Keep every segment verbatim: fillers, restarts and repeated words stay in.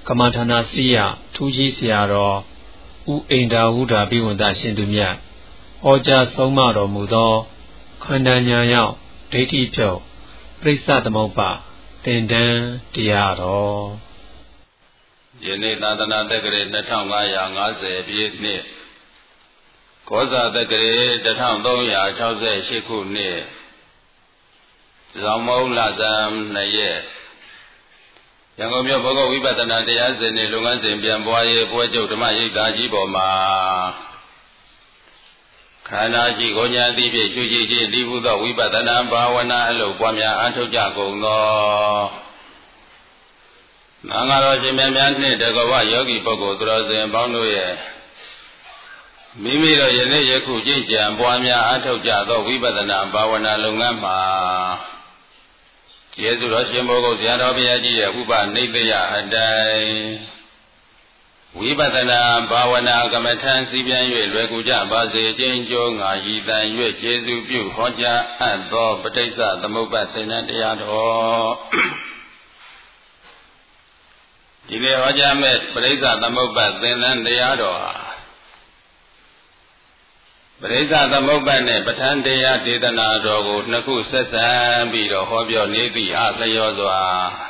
ကမ္မထာနာစီယထူးကြီးဆရာတော်ဦးအိန္ဒာဝုဒ္ဓဘိဝန္တရှင်သူမြတ်ဟောကြားဆုံးမတော်မူသောခန္ဓာညာရောက်ဒိဋ္ဌိဖြုတ်ပရိစ္ဆသမုပ္ပါသင်္တန်းတရားတော်ယနေ့သာသနာတက္ကရာနှစ်ထောင်ငါးရာငါးဆယ်ပြည့်နှစ်ကောဇာတက္ကရာတစ်ထောင်သုံးရာခြောက်ဆယ်ရှစ်ခုနှစ်ဇောင်းမုံလဇန်နှစ်ရက်ရန်ကုန်မြို့ဘုဂဝိပဿနာတရားစင်နှင့်လုပ်ငန်းစဉ်ပြန်ပွားရေးပွဲချုပ်ဓမ္မရိပ်သာကြီးပေါ်မှာခန္ဓာရှိကိုညာတိဖြင့်ရှုကြည်ခြင်းဒီဟုသောဝိပဿနာဘာဝနာအလုပ်ပွားများအားထုတ်ကြကုန်သောသံဃာတော်ရှင်မြတ်များနှင့်တကဝယောဂီပုဂ္ဂိုလ်သူတော်စင်ပေါင်းတို့ရဲ့မိမိတို့ယနေ့ယခုကျင့်ကြံပွားများအားထုတ်ကြသောဝိပဿနာဘာဝနာလုပ်ငန်းမှာကျေးဇူးတော်ရှင်ဘုဂုတ်ဆရာတော်ဘုရားကြီးရဲ့ဥပနိသေယအတိုင်းဝိပဿနာဘာဝနာကမ္မထံစီပြန်၍လွယ်ကူကြပါစေခြင်းကြိုးငါရည်တန်၍ကျေးဇူးပြုဟောကြားအပ်သောပဋိစ္စသမုပ္ပါသင်္ဍတရားတော်ဒီနေ့ဟောကြားမဲ့ပဋိစ္စသမုပ္ပါသင်္ဍတရားတော်ဟာပရိစ္ဆသမုပ္ပါနဲ့ပဋ္ဌာန်းတရားဒေသနာတော်ကိုနှစ်ခုဆက်ဆံပြီးတော့ဟောပြောနေသည့်အလျောစွာ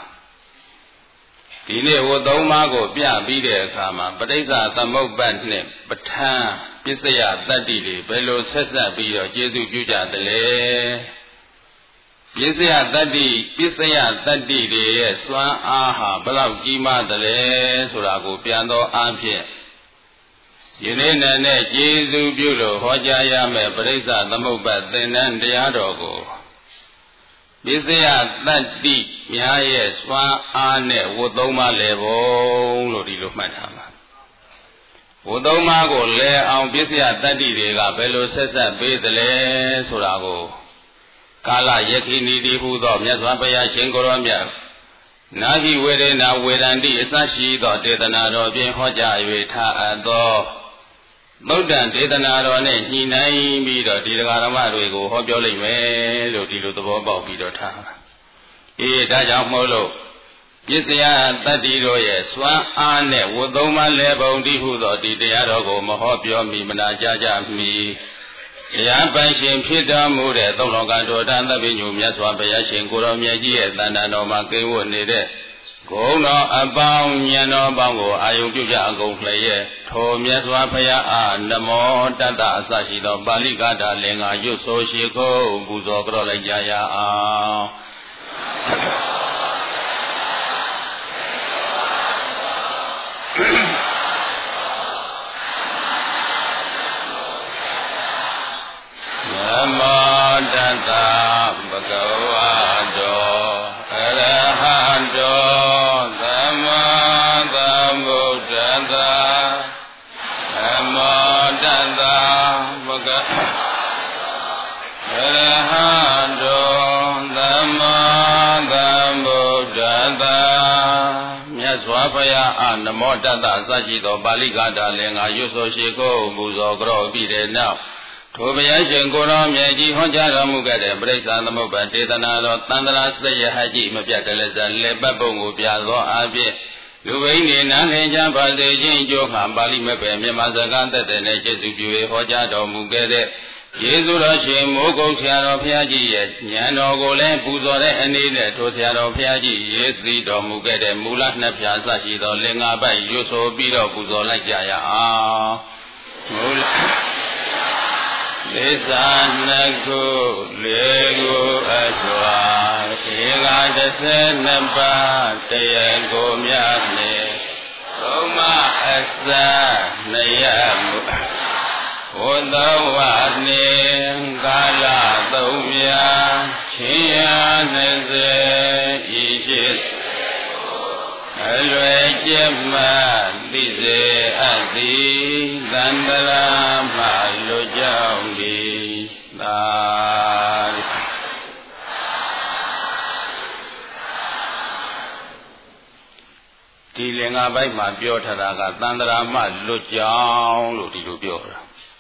ဒီနေ့ဝတ်သုံးပါးကိုပြပြီးတဲ့အခါမှာပရိစ္ဆသမုပ္ပါနဲ့ပဋ္ဌာန်းပစ္စယတတ္တိတွေဘယ်လိုဆက်ဆက်ပြီးတော့ကျေစုပြုကြသလဲပစ္စယတတ္တိပစ္စယတတ္တိတွေရဲ့စွမ်းအားဟာဘယ်လောက်ကြီးမားသလဲဆိုတာကိုပြန်သောအားဖြင့်ယနေ့နဲ့ကျေးဇူးပြုလို့ဟောကြားရမယ်ပရိစ္ဆသမုပ္ပါသင်္ဍန်းတရားတော်ကိုပစ္စယတတ္တိများရဲ့စွမ်းအားနဲ့ဝတ်သုံးပါးလဲပုံလို့ဒီလိုမှတ်ထားပါဝတ်သုံးပါးကိုလဲအောင်ပစ္စယတတ္တိတွေကဘယ်လိုဆက်ဆက်ပေးသလဲဆိုတာကိုကာလယခိနီတိဟုသောမြတ်စွာဘုရားရှင်ကိုရောမြတ်နာဂိဝေဒနာဝေဒန္တိအစရှိသောဒေသနာတော်ဖြင့်ဟောကြား၍ထားအပ်သောသုဒ္ဓံဒေသနာတော်နဲ့ညှိနှိုင်းပြီးတော့ဒီတရားဓမ္မတွေကိုဟောပြောလိုက်မယ်လို့ဒီလိုသဘောပေါက်ပြီးတော့ထားအေးဒါကြောင့်မို့လို့ပစ္စယတတ္တိတို့ရဲ့စွမ်းအားနဲ့ဝတ်သုံးပါးလဲပုံတည်းဟုသောဒီတရားတော်ကိုမဟောပြောမီမနာကြကြမီတရားပိုင်ရှင်ဖြစ်တော်မူတဲ့သုံးလောကတော်တန်သဗ္ဗညုမြတ်စွာဘုရားရှင်ကိုရောမြတ်ကြီးရဲ့တဏ္ဍာတော်မှာကိဝတ်နေတဲ့ဂုဏ်တော်အပေါင်းဉာဏ်တော်ပေါင်းကိုအာယုပြုကြအကုန်လျက်ထိုမြတ်စွာဘုရားအားနမောတတ္တအစရှိသောပါဠိကထာလင်္ကာရွတ်ဆိုရှိခိုးပူဇော်ကြောလိုက်ကြရအောင်နမောတတ္တဘဂဝတောအရဟတောသမ္မာသမ္ဗုဒ္ဓတ္တနမောတတ္တဘဂအရဟတောသမ္မာသမ္ဗုဒ္ဓတ္တမြတ်စွာဘုရားအားနမောတတ္တအစရှိသောပါဠိကထာလင်္ကာရွတ်ဆိုရှိခိုးပူဇော်ကြောပြီးတဲ့နောက်ထိုဘုရားရှင်ကိုရောမြတ်ကြီးဟောကြားတော်မူခဲ့တဲ့ပရိစ္ဆာသမုပ္ပါဒေသနာတော်တန္တရာစရဟကြီးမပြတ်တလဲစလက်ပတ်ပုံကိုပြသောအဖြစ်လူဘိန်းနေနားလည်ကြပါစေခြင်းအကျိုးမှာပါဠိမဲ့ပဲမြန်မာစကားသက်တဲ့နဲ့ကျေးဇူးပြုဟောကြားတော်မူခဲ့တဲ့ယေရှုတော်ရှင်မိုးကုတ်ဆရာတော်ဘုရားကြီးရဲ့ဉာဏ်တော်ကိုလည်းပူဇော်တဲ့အနေနဲ့ထိုဆရာတော်ဘုရားကြီးရေးစီတော်မူခဲ့တဲ့မူလနှစ်ဖြာစရှိသောလင်္ကာပိုက်ရွတ်ဆိုပြီးတော့ပူဇော်လိုက်ကြရအောင်မူလသစ္စာနှစ်ခုလေးခုအစွာဧကတစ်ဆယ်နှစ်ပါးတရားကိုမြတ်နေသုံးမအစနှစ်ရမှုဝတ္တဝနေကာလသုံးမြချင်းရနှစ်စေဤရှိအလွယ်ကျက်မှသိစေအပ်သည်သန္တရာမှလွတ်ကြောင်းသည်သာဒီလင်္ကာပိုက်မှာပြောထားတာကသန္တရာမှလွတ်ကြောင်းလို့ဒီလိုပြောတာ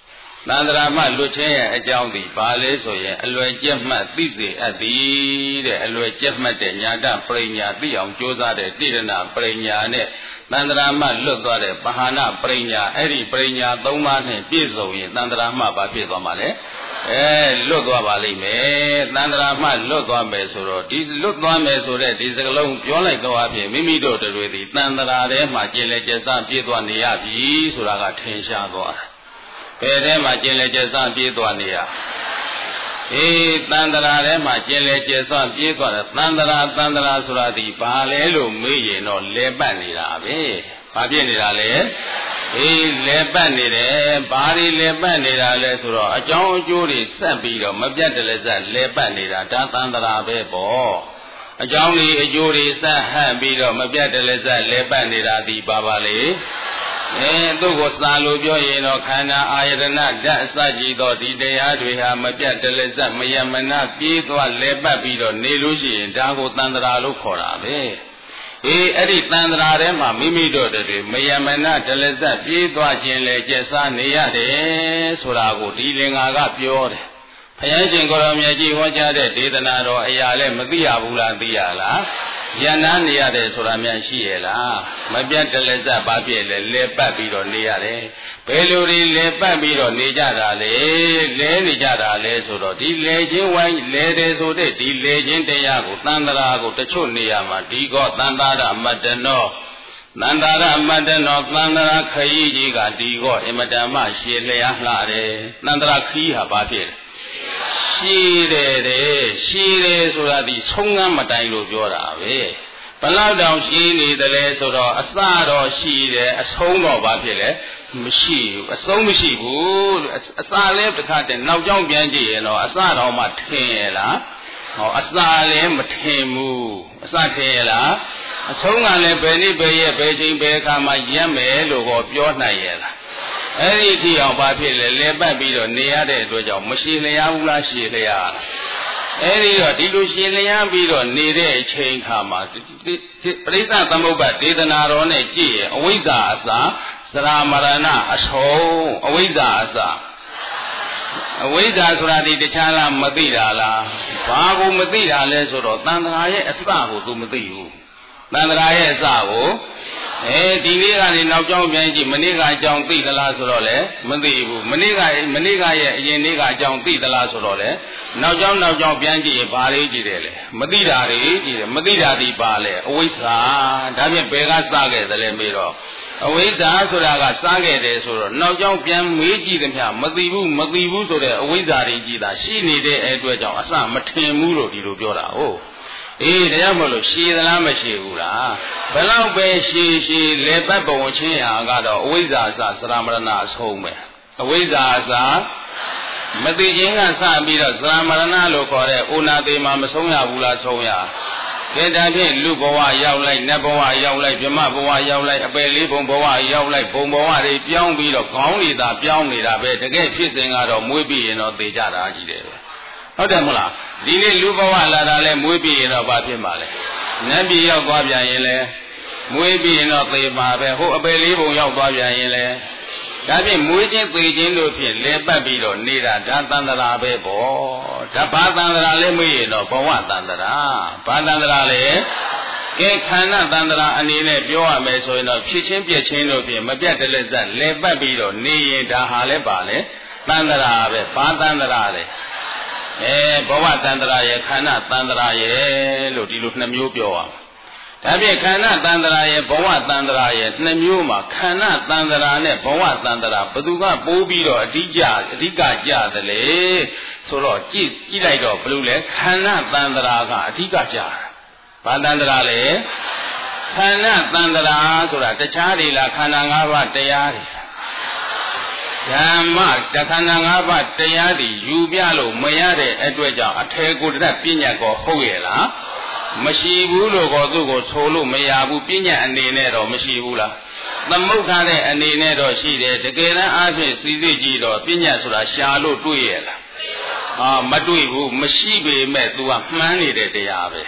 သန္တရာမှလွတ်ခြင်းရဲ့အကြောင်းဒီဘာလဲဆိုရင်အလွယ်ကျက်မှတ်သိစေအပ်သည်တဲ့အလွယ်ကျက်မှတ်တဲ့ညာတပရိညာသိအောင်ကြိုးစားတဲ့တိရဏပရိညာနဲ့သန္တရာမှလွတ်သွားတဲ့ပဟာနပရိညာအဲ့ဒီပရိညာသုံးပါးနဲ့ပြည့်စုံရင်သန္တရာမှဘာဖြစ်သွားမှာလဲအဲလွတ်သွားပါလိမ့်မယ်သန္တရာမှလွတ်သွားမယ်ဆိုတော့ဒီလွတ်သွားမယ်ဆိုတဲ့ဒီစကားလုံးပြောလိုက်တော့အဖြစ်မိမိတို့တွေဒီသန္တရာထဲမှာကျင်လေကျဆပြည့်သွားနေရပြီဆိုတာကထင်ရှားသွားတယ်ဘယ်ထဲမှာကျင်လေကျဆပြေးသွားနေရအေးတန္တရာထဲမှာကျင်လေကျဆပြေးသွားတယ်တန္တရာတန္တရာဆိုတာဒီဘာလဲလို့မေးရင်တော့လဲပတ်နေတာပဲဘာဖြစ်နေတာလဲအေးလဲပတ်နေတယ်ဘာတွေလဲပတ်နေတာလဲဆိုတော့အကြောင်းအကျိုးတွေဆက်ပြီးတော့မပြတ်တလဲဆက်လဲပတ်နေတာဒါတန္တရာပဲပေါ့အကြောင်းတွေအကျိုးတွေဆက်ဟပ်ပြီးတော့မပြတ်တလဲဆက်လဲပတ်နေတာဒီပါပါလေအဲသူ့ကိုစာလို့ပြောရင်တော့ခန္ဓာအာယတနာဓာတ်အစကြည့်တော့ဒီတရားတွေဟာမပြတ်တလဲဆက်မယမနာပြေးသွားလဲပတ်ပြီးတော့နေလို့ရှိရင်ဒါကိုတန္တရာလို့ခေါ်တာပဲအေးအဲ့ဒီတန္တရာထဲမှာမိမိတို့တွေမယမနာတလဲဆက်ပြေးသွားခြင်းလဲကျက်စားနေရတယ်ဆိုတာကိုဒီလင်္ကာကပြောတယ်ဘုရားရှင်ကိုရောမြတ်ကြီးဟောကြားတဲ့ဒေသနာတော်အရာလဲမသိရဘူးလားသိရလားယန္နာနေရတယ်ဆိုတာများရှိရလားမပြတ်တလဲစပ်ဘာဖြစ်လဲလဲပတ်ပြီးတော့နေရတယ်ဘယ်လိုတွေလဲပတ်ပြီးတော့နေကြတာလဲလဲနေကြတာလဲဆိုတော့ဒီလဲချင်းဝိုင်းလဲတယ်ဆိုတဲ့ဒီလဲချင်းတရားကိုသန္တရာကိုတချို့နေရာမှာဒီကောသန္တာရမတ္တနောသန္တာရမတ္တနောသန္တရာခရီးကြီးကဒီကောအမတ္တမရှည်လျားလှတယ်သန္တရာခရီးဟာဘာဖြစ်လဲရှိတယ်တဲ့ရှိတယ်ဆိုတာဒီဆုံးငမ်းမတိုင်လို့ပြောတာပဲဘလောက်တောင်ရှိနေတယ်လဲဆိုတော့အစတော့ရှိတယ်အဆုံးတော့ဘာဖြစ်လဲမရှိဘူးအဆုံးမရှိဘူးအစလည်းတစ်ခါတည်းနောက်ကြောင်းပြန်ကြည့်ရင်တော့အစတော့မှထင်ရလားဟောအစလည်းမထင်ဘူးအစထင်ရလားအဆုံးကလည်းဘယ်နည်းဘယ်ရက်ဘယ်ချိန်ဘယ်အခါမှရက်မယ်လို့ဟောပြောနိုင်ရလားအဲ့ဒီကြည့်အောင်ဘာဖြစ်လဲလဲပတ်ပြီးတော့နေရတဲ့အတွက်ကြောင့်မရှိလျားဘူးလားရှိလျားအဲ့ဒီတော့ဒီလိုရှိလျားပြီးတော့နေတဲ့အချိန်ခါမှာပရိစ္ဆသမုပ္ပါဒေသနာတော်နဲ့ကြည့်ရင်အဝိဇ္ဇာအစာသရမရဏအဆုံးအဝိဇ္ဇာအစာအဝိဇ္ဇာဆိုတာဒီတခြားလားမသိတာလားဘာကိုမသိတာလဲဆိုတော့တန်ត្រာရဲ့အစကိုသူမသိဘူးတန်ត្រာရဲ့အစကိုအဲဒီနေ့ကနေနောက်ကြောင်းပြန်ကြည့်မနေ့ကအကြောင်းသိသလားဆိုတော့လေမသိဘူးမနေ့ကမနေ့ကရဲ့အရင်နေ့ကအကြောင်းသိသလားဆိုတော့လေနောက်ကြောင်းနောက်ကြောင်းပြန်ကြည့်ရင်ဘာလေးကြည့်တယ်လေမသိတာတွေကြည့်တယ်မသိတာဒီပါလေအဝိဇ္ဇာဒါဖြင့်ဘယ်ကစခဲ့တယ်လဲမေးတော့အဝိဇ္ဇာဆိုတာကစခဲ့တယ်ဆိုတော့နောက်ကြောင်းပြန်မေးကြည့်သမျှမသိဘူးမသိဘူးဆိုတဲ့အဝိဇ္ဇာတွေကြည့်တာရှိနေတဲ့အတွက်ကြောင့်အစမထင်ဘူးလို့ဒီလိုပြောတာဟုတ်အေးတရားမလို့ရှည်သလားမရှည်ဘူးလားဘယ်တော့ပဲရှည်ရှည်လေပတ်ပုံချင်းရာကတော့အဝိဇ္ဇာအစသရမရဏအဆုံးပဲအဝိဇ္ဇာအစမသိခြင်းကစပြီးတော့သရမရဏလို့ခေါ်တဲ့ဥနာသေးမှာမဆုံးရဘူးလားဆုံးရကဲဒါဖြင့်လူဘဝရောက်လိုက်နတ်ဘဝရောက်လိုက်ဗြဟ္မဘဝရောက်လိုက်အပယ်လေးဘုံဘဝရောက်လိုက်ဘုံဘဝတွေပြောင်းပြီးတော့ခေါင်းတွေသာပြောင်းနေတာပဲတကယ်ဖြစ်စဉ်ကတော့မွေးပြီးရင်တော့သေကြတာကြီးတယ်ဟုတ်တယ်မလားဒီနေ့လူဘဝလာတာလဲမွေးပြီးရင်တော့ဘာဖြစ်မှာလဲနတ်ပြည်ရောက်သွားပြန်ရင်လဲမွေးပြီးရင်တော့သေမှာပဲဟိုအပယ်လေးဘုံရောက်သွားပြန်ရင်လဲဒါဖြင့်မွေးခြင်းသေခြင်းတို့ဖြင့်လဲပတ်ပြီးတော့နေတာဒါသန္တရာပဲပေါ့ဒါဘာသန္တရာလဲမေးရင်တော့ဘဝသန္တရာဘာသန္တရာလဲကဲခန္ဓာသန္တရာအနေနဲ့ပြောရမယ်ဆိုရင်တော့ဖြစ်ချင်းပြည့်ချင်းတို့ဖြင့်မပြတ်တလက်ဆက်လဲပတ်ပြီးတော့နေရင်ဒါဟာလဲပါလဲသန္တရာပဲဘာသန္တရာလဲအဲဘဝတန္တရာရဲ့ခန္ဓာတန္တရာရဲ့လို့ဒီလိုနှစ်မျိုးပြောအောင်ဒါဖြင့်ခန္ဓာတန္တရာရဲ့ဘဝတန္တရာရဲ့နှစ်မျိုးမှာခန္ဓာတန္တရာနဲ့ဘဝတန္တရာဘယ်သူကပိုးပြီးတော့အဓိကအဓိကကြတယ်လေဆိုတော့ကြည့်ကြည့်လိုက်တော့ဘယ်လိုလဲခန္ဓာတန္တရာကအဓိကကြတာဘာတန္တရာလဲခန္ဓာတန္တရာဆိုတာတခြားတွေလားခန္ဓာ၅ပါးတရားတွေဓမ္မတခန္ဓာ၅ပါးတရားတွေယူပြလို့မရတဲ့အတွက်ကြောင့်အထေကိုတတ်ပညာကောဟုတ်ရဲ့လားမရှိဘူးလို့ကောသူ့ကိုဆိုလို့မရဘူးပညာအနေနဲ့တော့မရှိဘူးလားသမုဋ္ဌာတဲ့အနေနဲ့တော့ရှိတယ်တကယ်တမ်းအားဖြင့်စီစစ်ကြည့်တော့ပညာဆိုတာရှာလို့တွေ့ရဲ့လားအာမတွေ့ဘူးမရှိပေမဲ့ तू ကမှန်းနေတဲ့တရားပဲ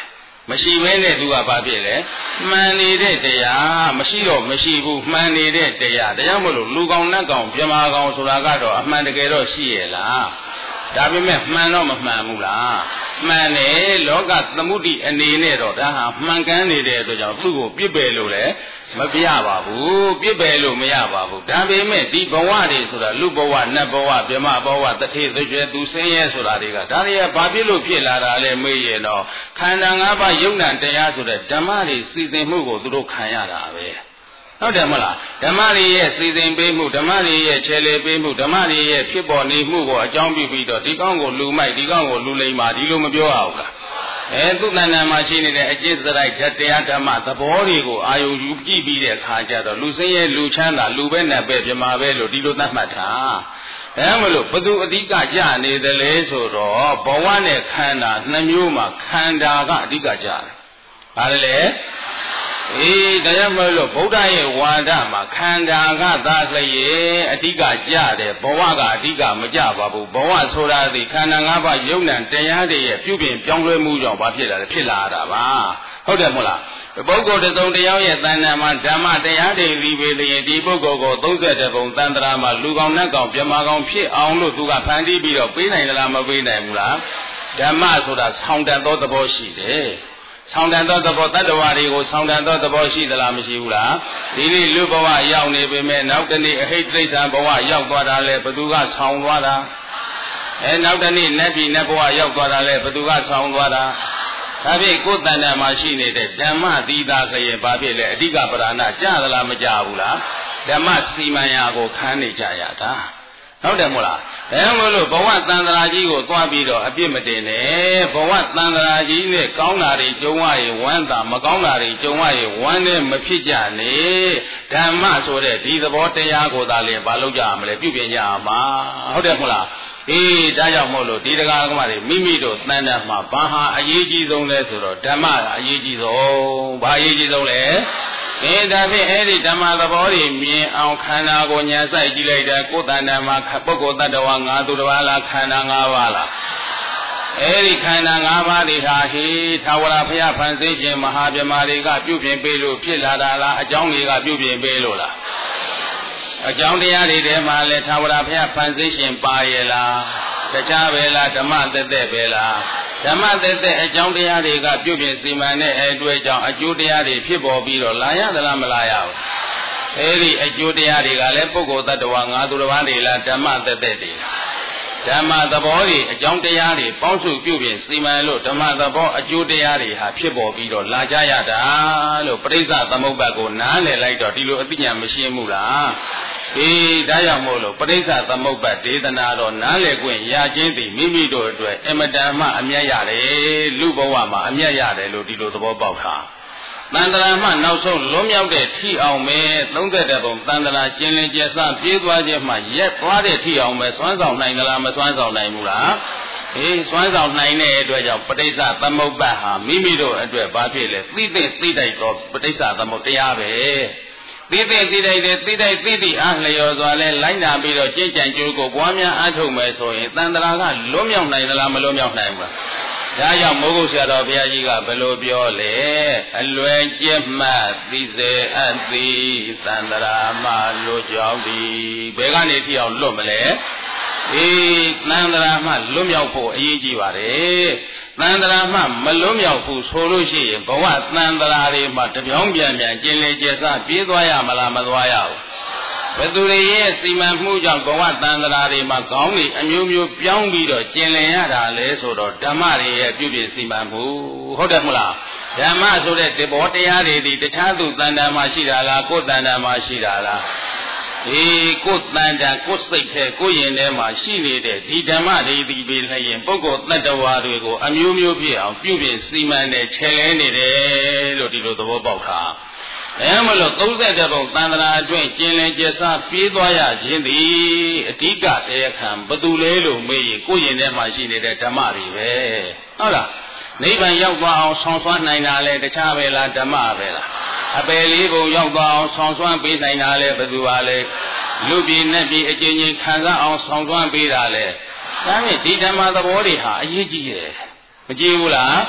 မရှိဘဲနဲ့သူကဘာဖြစ်လဲမှန်နေတဲ့တရားမရှိတော့မရှိဘူးမှန်နေတဲ့တရားတရားမလို့လူကောင်နတ်ကောင်ပြမာကောင်ဆိုတာကတော့အမှန်တကယ်တော့ရှိရဲ့လားဒါပေမဲ့မှန်တော့မမှန်ဘူးလားမှန်တယ်လောကသမုဒိအနေနဲ့တော့ဒါဟာမှန်ကန်နေတဲ့အတွက်ကြောင့်သူ့ကိုပြစ်ပယ်လို့လည်းမပြရပါဘူးပြစ်ပယ်လို့မရပါဘူးဒါပေမဲ့ဒီဘဝတွေဆိုတာလူဘဝနတ်ဘဝဗြဟ္မဘဝတထေသွေသူဆင်းရဲဆိုတာတွေကဒါတွေကဘာဖြစ်လို့ဖြစ်လာတာလဲမေးရင်တော့ခန္ဓာ၅ပါးယုံနာတရားဆိုတဲ့ဓမ္မတွေစီစဉ်မှုကိုသူတို့ခံရတာပဲဟုတ်တယ်မလားဓမ္မတွေရဲ့စီစဉ်ပေးမှုဓမ္မတွေရဲ့ခြေလေပေးမှုဓမ္မတွေရဲ့ဖြစ်ပေါ်နေမှုကိုအကြောင်းပြုပြီးတော့ဒီကောင်းကိုလူမိုက်ဒီကောင်းကိုလူလိမ္မာဒီလိုမပြောရဘူးလားအဲသူတဏ္ဍာမှာရှိနေတဲ့အကျင့်စရိုက်ဓာတ်တရားဓမ္မသဘောတွေကိုအာယုယူကြည့်ပြီးတဲ့အခါကျတော့လူစင်းရဲ့လူချမ်းသာလူပဲနဲ့ပဲပြမာပဲလို့ဒီလိုသတ်မှတ်တာအဲမလို့ဘသူအဓိကကြနေတယ်လဲဆိုတော့ဘဝနဲ့ခန္ဓာနှစ်မျိုးမှာခန္ဓာကအဓိကကြတယ်ဘာလဲလဲအေးတရားမလို့ဗုဒ္ဓရဲ့ဝါဒမှာခန္ဓာကသာလျက်အဓိကကြတယ်ဘဝကအဓိကမကြပါဘူးဘဝဆိုတာဒီခန္ဓာ၅ပါးယုံနံတရားတွေရဲ့ပြုပြင်ပြောင်းလဲမှုကြောင့်ဘာဖြစ်လာလဲဖြစ်လာတာပါဟုတ်တယ်မဟုတ်လားပုဂ္ဂိုလ်တစ်စုံတစ်ယောက်ရဲ့တဏ္ဍာမှာဓမ္မတရားတွေပြီးပေလျင်ဒီပုဂ္ဂိုလ်ကိုသုံးဆယ်တပုံတန်တရာမှာလူကောင်နတ်ကောင်ပြမကောင်ဖြစ်အောင်လို့သူကဖန်တီးပြီးတော့ပေးနိုင်လားမပေးနိုင်ဘူးလားဓမ္မဆိုတာဆောင်းတန်သောသဘောရှိတယ်ဆောင်းတန်သောသဘောတတ္တဝါတွေကိုဆောင်းတန်သောသဘောရှိသလားမရှိဘူးလားဒီနေ့လူဘဝရောက်နေပေမဲ့နောက်တနေ့အဟိတ်တိဋ္ဌာန်ဘဝရောက်သွားတာလဲဘသူကဆောင်းသွားတာအဲနောက်တနေ့နတ်ပြည်နတ်ဘဝရောက်သွားတာလဲဘသူကဆောင်းသွားတာဒါဖြင့်ကိုယ်တဏ္ဍာမှာရှိနေတဲ့ဓမ္မသီတာဆိုရင်ဘာဖြစ်လဲအဓိကပဓာနကြသလားမကြဘူးလားဓမ္မစီမံရာကိုခန်းနေကြရတာဟုတ်တယ်မို့လားအဲမလို့ဘဝတန်ត្រာကြီးကိုသွားပြီးတော့အပြစ်မတင်နဲ့ဘဝတန်ត្រာကြီးနဲ့ကောင်းတာတွေကြုံရရင်ဝမ်းသာမကောင်းတာတွေကြုံရရင်ဝမ်းနဲ့မဖြစ်ကြနဲ့ဓမ္မဆိုတဲ့ဒီသဘောတရားကိုသာလျှင်မလုပ်ကြရမလဲပြုပြင်ကြရမှာဟုတ်တယ်မို့လားအေးဒါကြောင့်မို့လို့ဒီတရားကမတွေမိမိတို့တန်တမှာဘာဟာအရေးကြီးဆုံးလဲဆိုတော့ဓမ္မကအရေးကြီးဆုံးဘာအရေးကြီးဆုံးလဲအဲဒါဖြင့်အဲ့ဒီဓမ္မသဘောတွေမြင်အောင်ခန္ဓာကိုညာဆိုင်ကြည့်လိုက်တဲ့ကိုယ်တဏ္ဍာမှာပုဂ္ဂိုလ်တ attva ငါသူတစ်ပါးလားခန္ဓာ၅ပါးလားအဲ့ဒီခန္ဓာ၅ပါးတွေဟာဟိသာဝရဘုရားဖန်ဆင်းခြင်းမဟာဗြဟ္မာတွေကပြုပြင်ပေးလို့ဖြစ်လာတာလားအကြောင်းတွေကပြုပြင်ပေးလို့လားအကြောင်းတရားတွေထဲမှာလဲသာဝရဘုရားဖန်ဆင်းခြင်းပါရဲ့လားတခြားပဲလားဓမ္မသက်သက်ပဲလားဓမ္မသက်သက်အကြောင်းတရားတွေကပြုပြင်စီမံတဲ့အတွေ့အကြောင်းအကျိုးတရားတွေဖြစ်ပေါ်ပြီးတော့လာရသလားမလာရဘူးအဲဒီအကျိုးတရားတွေကလည်းပုဂ္ဂိုလ်တ attva ငါသူတစ်ပါးတွေလားဓမ္မသက်သက်တွေဓမ္မသဘောတွေအကြောင်းတရားတွေပေါင်းစုပြုပြင်စီမံလို့ဓမ္မသဘောအကျိုးတရားတွေဟာဖြစ်ပေါ်ပြီးတော့လာကြရတာလို့ပရိစ္ဆသမုပ္ပါဒ်ကိုနားလည်လိုက်တော့ဒီလိုအသိဉာဏ်မရှိမှုလားအေးဒါကြောင့်မို့လို့ပရိစ္ဆသမုပ္ပါဒ်ဒေသနာတော်နားလည်ခွင့်ရခြင်းသည်မိမိတို့အတွက်အမတန်မှအမြတ်ရတယ်လူဘဝမှာအမြတ်ရတယ်လို့ဒီလိုသဘောပေါက်တာတန်တရာမှနောက်ဆုံးလွန်မြောက်တဲ့ထိအောင်ပဲသုံးသက်တဲ့ပုံတန်တရာကျင်လင်ကျက်စားပြေးသွားခြင်းမှရက်သွားတဲ့ထိအောင်ပဲစွမ်းဆောင်နိုင်သလားမစွမ်းဆောင်နိုင်ဘူးလားအေးစွမ်းဆောင်နိုင်တဲ့အတွက်ကြောင့်ပဋိစ္စသမုပ္ပါဒ်ဟာမိမိတို့အတွက်ဘာဖြစ်လဲသိသိသိတိုက်တော့ပဋိစ္စသမုပ္ပါဒ်တရားပဲသိသိသိတိုက်တယ်သိတိုက်သိသိအားလျော်စွာလဲလိုက်နာပြီးတော့ကြင်ကြံကြိုးကိုပွားများအားထုတ်မယ်ဆိုရင်တန်တရာကလွတ်မြောက်နိုင်သလားမလွတ်မြောက်နိုင်ဘူးလားဒါကြောင့်မိုးကုတ်ဆရာတော်ဘုရားကြီးကဘယ်လိုပြောလဲအလွယ်ကျက်မှသိစေအပ်သည်သန္တရာမှလွတ်ကြောင်းသည်ဘယ်ကနေထိအောင်လွတ်မလဲအေးသန္တရာမှလွတ်မြောက်ဖို့အရေးကြီးပါတယ်သန္တရာမှမလွတ်မြောက်ဘူးဆိုလို့ရှိရင်ဘဝသန္တရာတွေမှာတပြောင်းပြန်ပြန်ကျင်လေကျက်စားပြေးသွားရမလားမသွားရဘူးဘယ်သူတွေရဲ့စီမံမှုကြောင့်ဘဝတန်တရာတွေမှာကောင်းနေအမျိုးမျိုးပြောင်းပြီးတော့ကျင်လည်ရတာလဲဆိုတော့ဓမ္မတွေရဲ့ပြုပြင်စီမံမှုဟုတ်တယ်မလားဓမ္မဆိုတဲ့ဒီဘောတရားတွေဒီတခြားသူတန်တရာမှာရှိတာလားကိုယ်တန်တရာမှာရှိတာလားအေးကိုယ်တန်တရာကိုယ်စိတ်ထဲကိုယ်ရင်ထဲမှာရှိနေတဲ့ဒီဓမ္မတွေဒီပဲလျင်ပုဂ္ဂိုလ်တ attva တွေကိုအမျိုးမျိုးဖြစ်အောင်ပြုပြင်စီမံတဲ့ခြေလဲနေတယ်လို့ဒီလိုသဘောပေါက်တာအဲမလို့သုံးသက်တဲ့ပုံတန်တရာအတွင်းကျင်လင်ကျက်စားပြေးသွားရခြင်းသည်အဓိကတရားခံဘသူလဲလို့မေးရင်ကိုယ့်ရင်ထဲမှာရှိနေတဲ့ဓမ္မတွေပဲဟုတ်လားနိဗ္ဗာန်ရောက်သွားအောင်ဆောင်ဆွမ်းနိုင်တာလဲတခြားပဲလားဓမ္မပဲလားအပယ်လေးပုံရောက်သွားအောင်ဆောင်ဆွမ်းပေးနိုင်တာလဲဘသူပါလဲလူပြည်နဲ့ပြည်အချင်းချင်းခံစားအောင်ဆောင်ဆွမ်းပေးတာလဲဒါဖြင့်ဒီဓမ္မသဘောတွေဟာအရေးကြီးတယ်မကြည့်ဘူးလား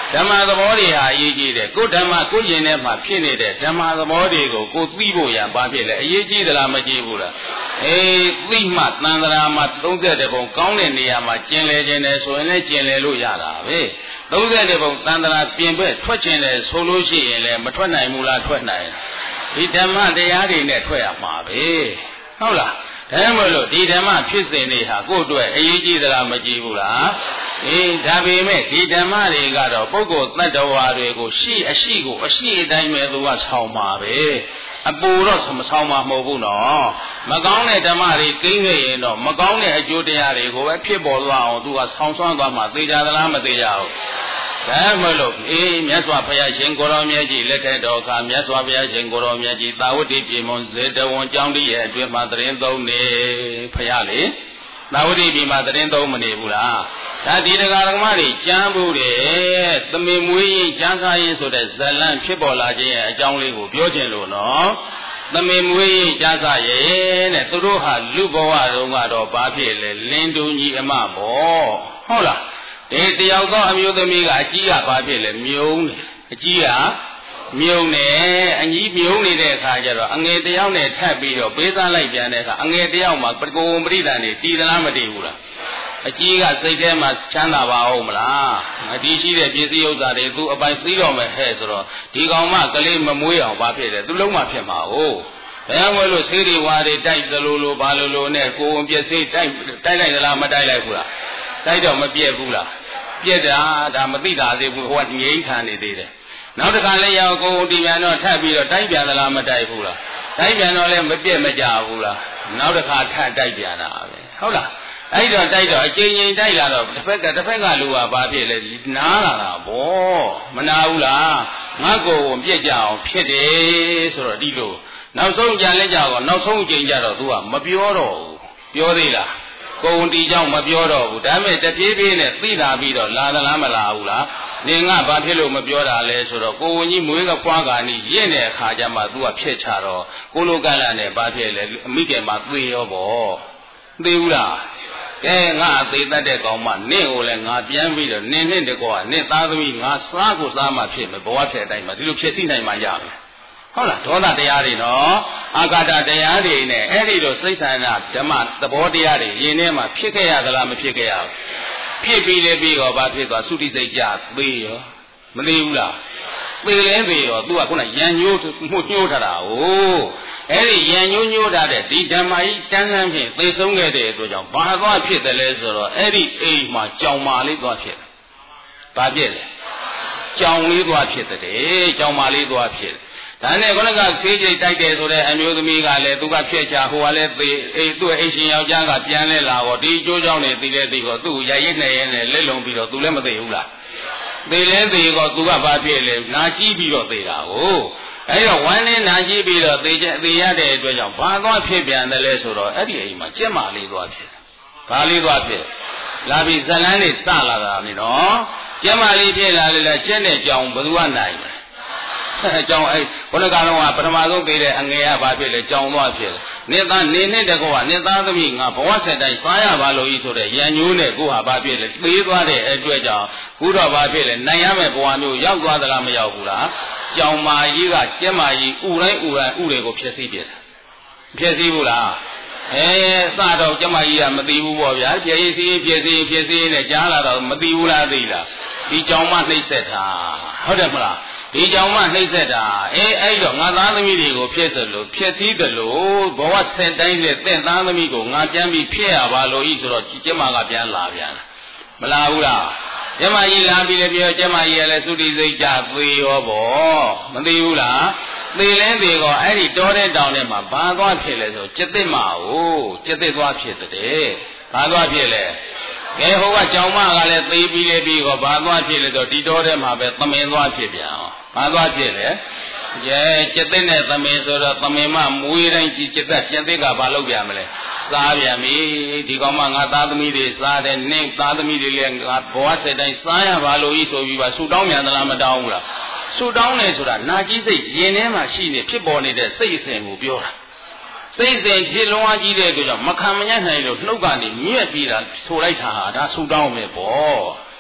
ဓမ္မသဘောတွေဟာအရေးကြီးတယ်ကိုဓမ္မကိုယင်ထဲမှာဖြစ်နေတဲ့ဓမ္မသဘောတွေကိုကိုသိဖို့ရန်ဘာဖြစ်လဲအရေးကြီးသလားမကြီးဘူးလားအေးသိမှသံဃာမှာသုံးဆယ်တပုံကောင်းတဲ့နေရာမှာကျင်လည်ခြင်းတယ်ဆိုရင်လည်းကျင်လည်လို့ရတာပဲသုံးဆယ်တပုံသံဃာပြင်ဘက်ထွက်ခြင်းတယ်ဆိုလို့ရှိရင်လည်းမထွက်နိုင်ဘူးလားထွက်နိုင်ဒီဓမ္မတရားတွေနဲ့ထွက်ရမှာပဲဟုတ်လားဒါမှမဟုတ်ဒီဓမ္မဖြစ်စဉ်တွေဟာကိုယ့်အတွက်အရေးကြီးသလားမကြီးဘူးလားအေးဒါပေမဲ့ဒီဓမ္မတွေကတော့ပုဂ္ဂိုလ်တ attva တွေကိုရှိအရှိကိုအရှိအတိုင်းပဲသူကဆောင်းပါပဲအပူတော့မဆောင်းမှာမဟုတ်ဘူးနော်မကောင်းတဲ့ဓမ္မတွေကိန်းနေရင်တော့မကောင်းတဲ့အကျိုးတရားတွေကိုပဲဖြစ်ပေါ်သွားအောင်သူကဆောင်းဆွမ်းသွားမှသိကြသလားမသိကြဘူးဒါမှမဟုတ်အေးမြတ်စွာဘုရားရှင်ကိုရောမြတ်ကြီးလက်ထက်တော်ကမြတ်စွာဘုရားရှင်ကိုရောမြတ်ကြီးသာဝတိပြည်မွန်ဇေတဝန်ကျောင်းတည်းရဲ့အတွင်းမှာသရင်သုံးနေဖရာလေသာဝတိပြည်မှာသရင်သုံးမနေဘူးလားဒါဒီတရားဓမ္မတွေကျမ်းဖို့တယ်သမင်မွေးရင်ကျမ်းစာရင်ဆိုတဲ့ဇလံဖြစ်ပေါ်လာခြင်းရဲ့အကြောင်းလေးကိုပြောခြင်းလို့နော်သမင်မွေးရင်ကျမ်းစာရဲ့တဲ့သူတို့ဟာလူဘဝတုန်းကတော့ဘာဖြစ်လဲလင်းတူကြီးအမပေါ့ဟုတ်လားဒီတယောက်သောအမျိုးသမီးကအကြီးကဘာဖြစ်လဲမြုံတယ်အကြီးကမြုံတယ်အကြီးမြုံနေတဲ့အခါကျတော့အငယ်တယောက်နဲ့ထပ်ပြီးတော့ပေးစားလိုက်ပြန်တဲ့အခါအငယ်တယောက်မှာပကိုယ်ပရိသတ်နေတည်သလားမတည်ဘူးလားအကြီးကစိတ်ထဲမှာချမ်းသာပါအောင်မလားအဒီရှိတဲ့ပစ္စည်းဥစ္စာတွေသူအပိုင်စီးတော်မယ်ဟဲ့ဆိုတော့ဒီကောင်မကလေးမမွေးအောင်ဘာဖြစ်လဲသူလုံးမဖြစ်မှာဟုတ်ဘယ်မှလို့ဆေးတွေဝါတွေတိုက်သလိုလိုဘာလိုလိုနဲ့ကိုယ်ဝင်ပစ္စည်းတိုက်တိုက်လိုက်သလားမတိုက်လိုက်ဘူးလားတိုက်တော့မပြည့်ဘူးလားပြည့်တာဒါမသိတာသေးဘူးဟိုကငြိမ်းခံနေသေးတယ်နောက်တစ်ခါလည်းရောက်ကိုယ်ဒီပြန်တော့ထပ်ပြီးတော့တိုက်ပြန်သလားမတိုက်ဘူးလားတိုက်ပြန်တော့လည်းမပြည့်မကြဘူးလားနောက်တစ်ခါထပ်တိုက်ပြန်တာပဲဟုတ်လားအဲ့တော့တိုက်တော့အချိန်ချင်းတိုက်လာတော့တစ်ဖက်ကတစ်ဖက်ကလူကဘာဖြစ်လဲနားလာတာဗောမနာဘူးလားငါကိုယ်ပြည့်ကြအောင်ဖြစ်တယ်ဆိုတော့ဒီလိုနောက်ဆုံးကြံလက်ကြတော့နောက်ဆုံးချိန်ကြတော့ तू ကမပြောတော့ဘူးပြောသေးလားကိုယ်တီကြောင့်မပြောတော့ဘူးဒါမဲ့တပြေးပြေးနဲ့သိတာပြီးတော့လာသလားမလာဘူးလားနေငါဘာဖြစ်လို့မပြောတာလဲဆိုတော့ကိုယ်ဝင်ကြီးမွေးကပွားကာနီရင့်တဲ့အခါကျမှ तू ကဖြစ်ချတော့ကိုလိုကန့်လာနဲ့ဘာဖြစ်လဲအမိကယ်မှာသေရောဗောသေဘူးလားကဲငါအသေးတတ်တဲ့ကောင်မနင့်ကိုလည်းငါပြန်ပြီးတော့နင်းနှင့်တကောနင့်သားသမီးငါစားကိုစားမှဖြစ်မယ်ဘဝဖြစ်တိုင်းမှာဒီလိုဖြစ်စီနိုင်မှရမယ်ဟုတ်လားဒေါသတရားတွေနော်အာဃာတတရားတွေနဲ့အဲ့ဒီလိုစိတ်ဆန္ဒဓမ္မသဘောတရားတွေယင်ထဲမှာဖြစ်ခဲ့ရသလားမဖြစ်ခဲ့ရဘူးဖြစ်ပြီးလည်းပြီးတော့ဘာဖြစ်သွားသုတိစိတ်ကြသေးရောမသေးဘူးလားသေလဲသေရော तू ကခုနရံညိုးမှုညှိုးထားတာ哦အဲ့ဒီရံညိုးညှိုးထားတဲ့ဒီဓမ္မကြီးတန်းတန်းဖြင့်သေဆုံးခဲ့တဲ့အတွက်ကြောင့်ဘာသွားဖြစ်တယ်လဲဆိုတော့အဲ့ဒီအိမ်မှာကြောင်မာလေးသွားဖြစ်တယ်ဘာဖြစ်လဲကြောင်လေးသွားဖြစ်တယ်ကြောင်မာလေးသွားဖြစ်ဒါနဲ့ခုနကဆေးကြိတ်တိုက်တယ်ဆိုတဲ့အမျိုးသမီးကလည်းသူကဖြစ်ချဟိုကလည်းသေအိသူ့အိမ်ရှင်ယောက်ျားကပြန်လဲလာတော့ဒီကျိုးကြောင့်နေသိလဲသိတော့သူ့ရရိတ်နေရဲနဲ့လက်လုံးပြီးတော့သူလည်းမသိဘူးလားသေလဲသေတော့သူကဘာဖြစ်လဲနာကြည့်ပြီးတော့သေတာကိုအဲ့တော့ဝမ်းနဲ့နာကြည့်ပြီးတော့သေချက်သေရတဲ့အတွက်ကြောင့်ဘာသွားဖြစ်ပြန်တယ်လဲဆိုတော့အဲ့ဒီအိမ်မှာကျက်မာလေးသွားဖြစ်ဘာလေးသွားဖြစ်လာပြီးဇလန်းလေးစလာတာနေနော်ကျက်မာလေးဖြစ်လာလေလဲကျက်နဲ့ကြောင်ဘယ်သူကနိုင်လဲအကြောင်းအဲဘုရားကလုံးကပထမဆုံးပေးတဲ့အငယ်ကဘာဖြစ်လဲကြောင်သွားဖြစ်တယ်။နေသားနေနဲ့တကောကနေသားသမီးငါဘဝဆက်တိုင်းစားရပါလို့ဤဆိုတဲ့ရံညိုးနဲ့ကိုဟာဘာဖြစ်လဲသေးသွားတဲ့အတွက်ကြောင့်ခုတော့ဘာဖြစ်လဲနိုင်ရမယ့်ဘဝမျိုးရောက်သွားသလားမရောက်ဘူးလား။ကြောင်မာကြီးကကျက်မာကြီးဥတိုင်းဥတိုင်းဥတွေကိုဖြစ်စီပြတယ်။ဖြစ်စီဘူးလား။အဲစတော့ကျက်မာကြီးကမသိဘူးပေါ့ဗျာ။ပြည့်စီပြည့်စီပြည့်စီနဲ့ကြားလာတော့မသိဘူးလားသိလား။ဒီကြောင်မနှိမ့်ဆက်တာဟုတ်တယ်မလား။ဒီကြောင့်မှနှိမ့်ဆက်တာအေးအဲ့တော့ငါသားသမီးတွေကိုဖြစ်စလို့ဖြစ်စည်းတယ်လို့ဘဝဆက်တိုင်းနဲ့တင့်သားသမီးကိုငါပြန်ပြီးဖြစ်ရပါလို့ဤဆိုတော့ကျမကပြန်လာပြန်မလာဘူးလားကျမကြီးလာပြီးလည်းပြောကျမကြီးကလည်းသုတိစိတ်ကြသေရောပေါ့မသိဘူးလားသေလဲသေကောအဲ့ဒီတောတဲ့တောင်ထဲမှာဘာသွားဖြစ်လဲဆိုจิตติမဟုတ်จิตติသွားဖြစ်တဲ့ဘာသွားဖြစ်လဲကဲဟိုကကြောင်မကလည်းသေပြီးလေပြီးကောဘာသွားဖြစ်လဲဆိုဒီတောထဲမှာပဲသမင်သွားဖြစ်ပြန်အောင်ဘာသွားဖြစ်လဲရဲจิตသိနဲ့သမင်ဆိုတော့သမင်မမွေးတိုင်းจิตသက်จิตသိကဘာလုပ်ပြန်မလဲစားပြန်ပြီဒီကောင်မငါသားသမီးတွေစားတယ်နင့်သားသမီးတွေလည်းငါဘဝဆက်တိုင်းစားရပါလို့ဤဆိုပြီးပါဆူတောင်းမြန်သလားမတောင်းဘူးလားဆူတောင်းနေဆိုတာနာကြီးစိတ်ရင်ထဲမှာရှိနေဖြစ်ပေါ်နေတဲ့စိတ်အစဉ်ကိုပြောတာစိတ်စဉ်ဖြစ်လွန်အားကြီးတဲ့အတွက်ကြောင့်မခံမညှနိုင်လို့နှုတ်ကနေမြက်ပြီးတာဆိုလိုက်တာဟာဒါဆူတောင်းမယ်ပေါ့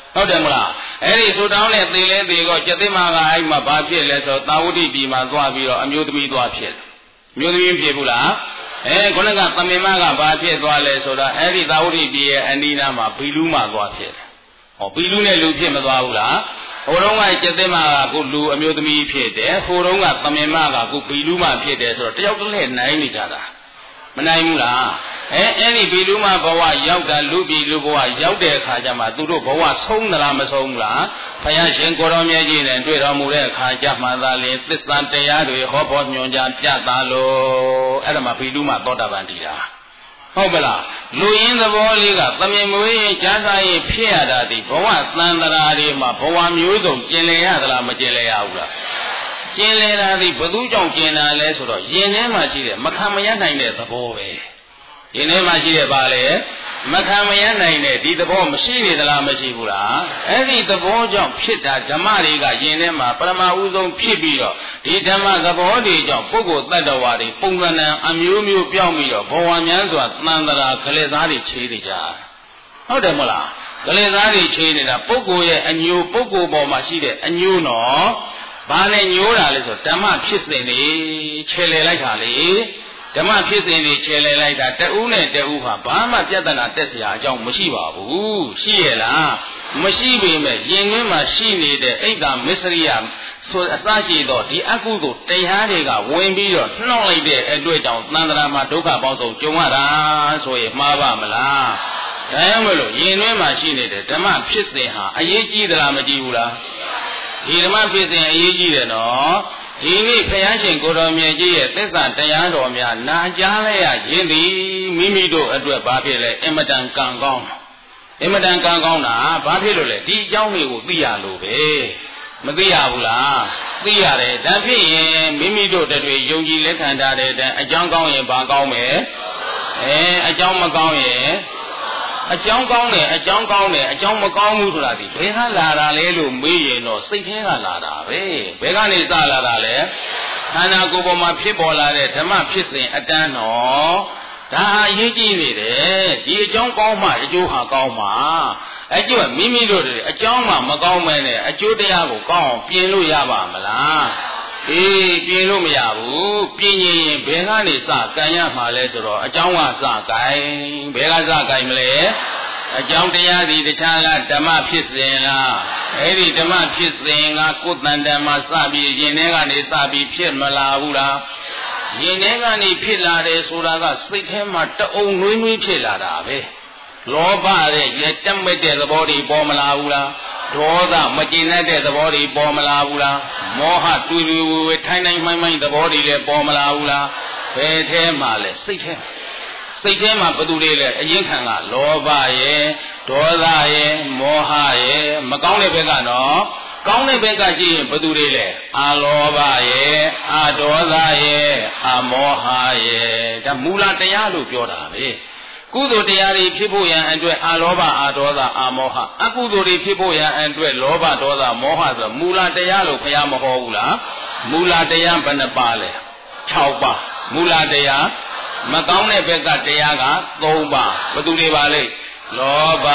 ဟုတ်တယ်မလားအဲ့ဒီဆိုတောင်းနဲ့သေလဲသေကောကျသိမကအဲ့မှာဘာဖြစ်လဲဆိုသာဝတိပြည်မှာသွားပြီးတော့အမျိုးသမီးသွားဖြစ်အမျိုးသမီးဖြစ်ဘူးလားအဲခုနကသမင်မကဘာဖြစ်သွားလဲဆိုတော့အဲ့ဒီသာဝတိပြည်ရဲ့အနီးနားမှာဘီလူးမှာသွားဖြစ်တယ်ဟောဘီလူးနဲ့လူဖြစ်မသွားဘူးလားဟိုတုန်းကကျသိမကကိုလူအမျိုးသမီးဖြစ်တယ်ဟိုတုန်းကသမင်မကကိုဘီလူးမှာဖြစ်တယ်ဆိုတော့တယောက်တည်းနဲ့နိုင်နေကြတာမနိုင်ဘူးလားအဲအဲ့ဒီဘီလူးမှာဘဝရောက်တာလူပြည်လူဘဝရောက်တဲ့အခါကျမှသူတို့ဘဝဆုံးသလားမဆုံးဘူးလားဘုရားရှင်ကိုရောမြတ်ကြီးနဲ့တွေ့တော်မူတဲ့အခါကျမှသာလင်သစ္စာတရားတွေဟောဖို့ညွှန်ကြားပြသလို့အဲ့ဒါမှဘီလူးမှာသောတာပန်တည်တာဟုတ်ပလားလူရင်းသဘောလေးကသမင်မွေးရင်ကြားစားရင်ဖြစ်ရတာဒီဘဝသံတရာတွေမှာဘဝမျိုးစုံကျင်လည်ရသလားမကျင်လည်ရဘူးလားကျင်လည်တာဒီဘသူကြောင့်ကျင်တာလဲဆိုတော့ယင်ထဲမှာရှိတဲ့မခံမရနိုင်တဲ့သဘောပဲယင်ထဲမှာရှိတဲ့ဘာလဲမခံမရနိုင်တဲ့ဒီသဘောမရှိနေသလားမရှိဘူးလားအဲ့ဒီသဘောကြောင့်ဖြစ်တာဓမ္မတွေကယင်ထဲမှာပရမဥဆုံးဖြစ်ပြီးတော့ဒီဓမ္မသဘောတွေကြောင့်ပုဂ္ဂိုလ်တ attva တွေပုံစံအမျိုးမျိုးပြောင်းပြီးတော့ဘဝများစွာသံတရာကလေးသားတွေခြေနေကြဟုတ်တယ်မလားကလေးသားတွေခြေနေတာပုဂ္ဂိုလ်ရဲ့အညိုပုဂ္ဂိုလ်ပေါ်မှာရှိတဲ့အညိုနော်ဘာနဲ့ညိုးတာလဲဆိုဓမ္မဖြစ်စဉ်တွေခြေလေလိုက်တာလေဓမ္မဖြစ်စဉ်တွေခြေလဲလိုက်တာတဦးနဲ့တဦးဟာဘာမှပြဿနာတက်စရာအကြောင်းမရှိပါဘူးရှိရဲ့လားမရှိပေမဲ့ယင်တွင်းမှာရှိနေတဲ့အိတ်တာမစ္စရိယဆိုအစရှိတော့ဒီအကုသို့တရားတွေကဝင်ပြီးတော့နှောက်လိုက်တဲ့အတွက်ကြောင့်သံဃာမှာဒုက္ခပေါင်းစုံကြုံရတာဆိုရင်မှားပါမလားဒါကြောင့်မလို့ယင်တွင်းမှာရှိနေတဲ့ဓမ္မဖြစ်စဉ်ဟာအရေးကြီးသလားမကြီးဘူးလားဒီဓမ္မဖြစ်စဉ်အရေးကြီးတယ်နော်ဒီနေ့ဘုရားရှင်ကိုတော်မြတ်ကြီးရဲ့သစ္စာတရားတော်များနာကြားလိုက်ရရင်ဒီမိမိတို့အတွက်ဘာဖြစ်လဲအင်မတန်ကံကောင်းအင်မတန်ကံကောင်းတာဘာဖြစ်လို့လဲဒီအကြောင်းတွေကိုသိရလို့ပဲမသိရဘူးလားသိရတယ်ဒါဖြစ်ရင်မိမိတို့တွေယုံကြည်လက်ခံထားတဲ့အကြောင်းကောင်းရင်ဘာကောင်းမယ်အဲအကြောင်းမကောင်းရင်အကြောင်းကောင်းတယ်အကြောင်းကောင်းတယ်အကြောင်းမကောင်းဘူးဆိုတာဒီဘယ်ကလာတာလဲလို့မေးရင်တော့စိတ်ထဲကလာတာပဲဘယ်ကနေစလာတာလဲခန္ဓာကိုယ်ပေါ်မှာဖြစ်ပေါ်လာတဲ့ဓမ္မဖြစ်စဉ်အတန်းတော်ဒါဟာအရေးကြီးနေတယ်ဒီအကြောင်းကောင်းမှအကျိုးဟာကောင်းမှာအကျိုးမိမိတို့တွေအကြောင်းမှမကောင်းမဲနဲ့အကျိုးတရားကိုကောင်းအောင်ပြင်လို့ရပါမလားအေးပြင်လို့မရဘူးပြင်ရင်ဘယ်ကနေစကံရမှာလဲဆိုတော့အကြောင်းကစကံဘယ်ကစကံမလဲအကြောင်းတရားဒီတခြားကဓမ္မဖြစ်စဉ်လားအဲ့ဒီဓမ္မဖြစ်စဉ်ကကိုယ်တန်တန်မှာစပြီးရင်ထဲကနေစပြီးဖြစ်မလာဘူးလားရင်ထဲကနေဖြစ်လာတယ်ဆိုတာကစိတ်ထဲမှာတအုံနှွေးနှွေးဖြစ်လာတာပဲလောဘရဲ့ရတက်မဲ့တဲ့သဘောတွေပေါ်မလာဘူးလားဒေါသမကျင်တဲ့သဘောတွေပေါ်မလာဘူးလားမောဟတွေ့တွေ့ဝေထိုင်းတိုင်းမိုင်းမိုင်းသဘောတွေလည်းပေါ်မလာဘူးလားဘယ်ထဲမှာလဲစိတ်ထဲစိတ်ထဲမှာဘယ်သူတွေလဲအရင်ခံကလောဘရဲ့ဒေါသရဲ့မောဟရဲ့မကောင်းတဲ့ဘက်ကနော်ကောင်းတဲ့ဘက်ကကြည့်ရင်ဘယ်သူတွေလဲအာလောဘရဲ့အာဒေါသရဲ့အာမောဟရဲ့ဒါမူလတရားလို့ပြောတာပဲကုသိုလ်တရားတွေဖြစ်ဖို့ရန်အတွက်အာလောဘအာဒေါသအာမောဟအကုသိုလ်တွေဖြစ်ဖို့ရန်အတွက်လောဘဒေါသမောဟဆိုမူလတရားလို့ဘုရားမဟောဘူးလားမူလတရားဘယ်နှပါလဲ၆ပါးမူလတရားမကောင်းတဲ့ဘက်ကတရားက၃ပါးဘယ်သူတွေပါလဲလောဘ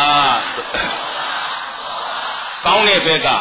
ကောင်းတဲ့ဘက်က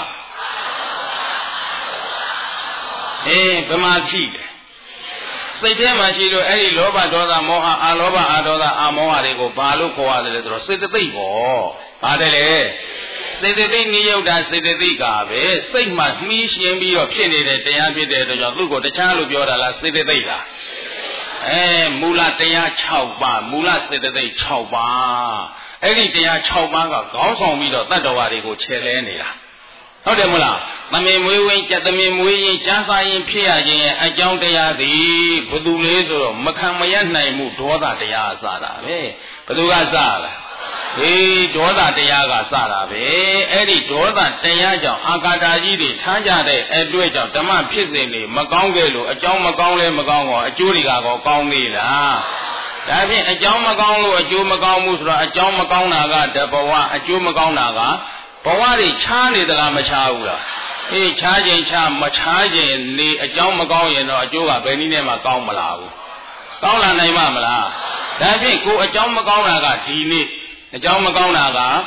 အေးဗမာရှိတယ်စိတ်ထဲမှာရှိလို့အဲ့ဒီလောဘဒေါသမောဟအာလောဘအာဒေါသအာမောဟတွေကိုဘာလို့ခေါ်ရတယ်လဲဆိုတော့စေတသိက်ပေါ့ပါတယ်လေစေတသိက်နိယုတ်တာစေတသိက်ကပဲစိတ်မှမှီးရှင်ပြီးတော့ဖြစ်နေတဲ့တရားဖြစ်တဲ့အတွက်ကြောင့်သူ့ကိုတခြားလို့ပြောတာလားစေတသိက်လားအဲမူလတရား၆ပါးမူလစေတသိက်၆ပါးအဲ့ဒီတရား၆ပါးကခေါင်းဆောင်ပြီးတော့တတ္တဝါတွေကိုခြေလဲနေတာဟုတ်တယ်မလားသမင်မွေးဝင်ကြသမင်မွေးရင်ကြားစားရင်ဖြစ်ရခြင်းရဲ့အကြောင်းတရားသည်ဘယ်သူလဲဆိုတော့မခံမရနိုင်မှုဒေါသတရားအစတာပဲဘယ်သူကစလားဟေးဒေါသတရားကစတာပဲအဲ့ဒီဒေါသတရားကြောင့်အာကာတာကြီးတွေထားကြတဲ့အတွေ့အကြောင်းဓမ္မဖြစ်စဉ်တွေမကောင်းခဲ့လို့အကြောင်းမကောင်းလဲမကောင်းတော့အကျိုးတွေကကောကောင်းသေးလားဒါဖြင့်အကြောင်းမကောင်းလို့အကျိုးမကောင်းမှုဆိုတော့အကြောင်းမကောင်းတာကတဘဝအကျိုးမကောင်းတာကဘဝတွေခြားနေသလားမခြားဘူးလားအေးခြားခြင်းခြားမခြားခြင်းနေအကြောင်းမကောင်းရင်တော့အကျိုးကဘယ်နည်းနဲ့မှကောင်းမလာဘူးကောင်းလာနိုင်မှာမလားဒါဖြင့်ကိုအကြောင်းမကောင်းတာကဒီနေ့အကြောင်းမကောင်းတာက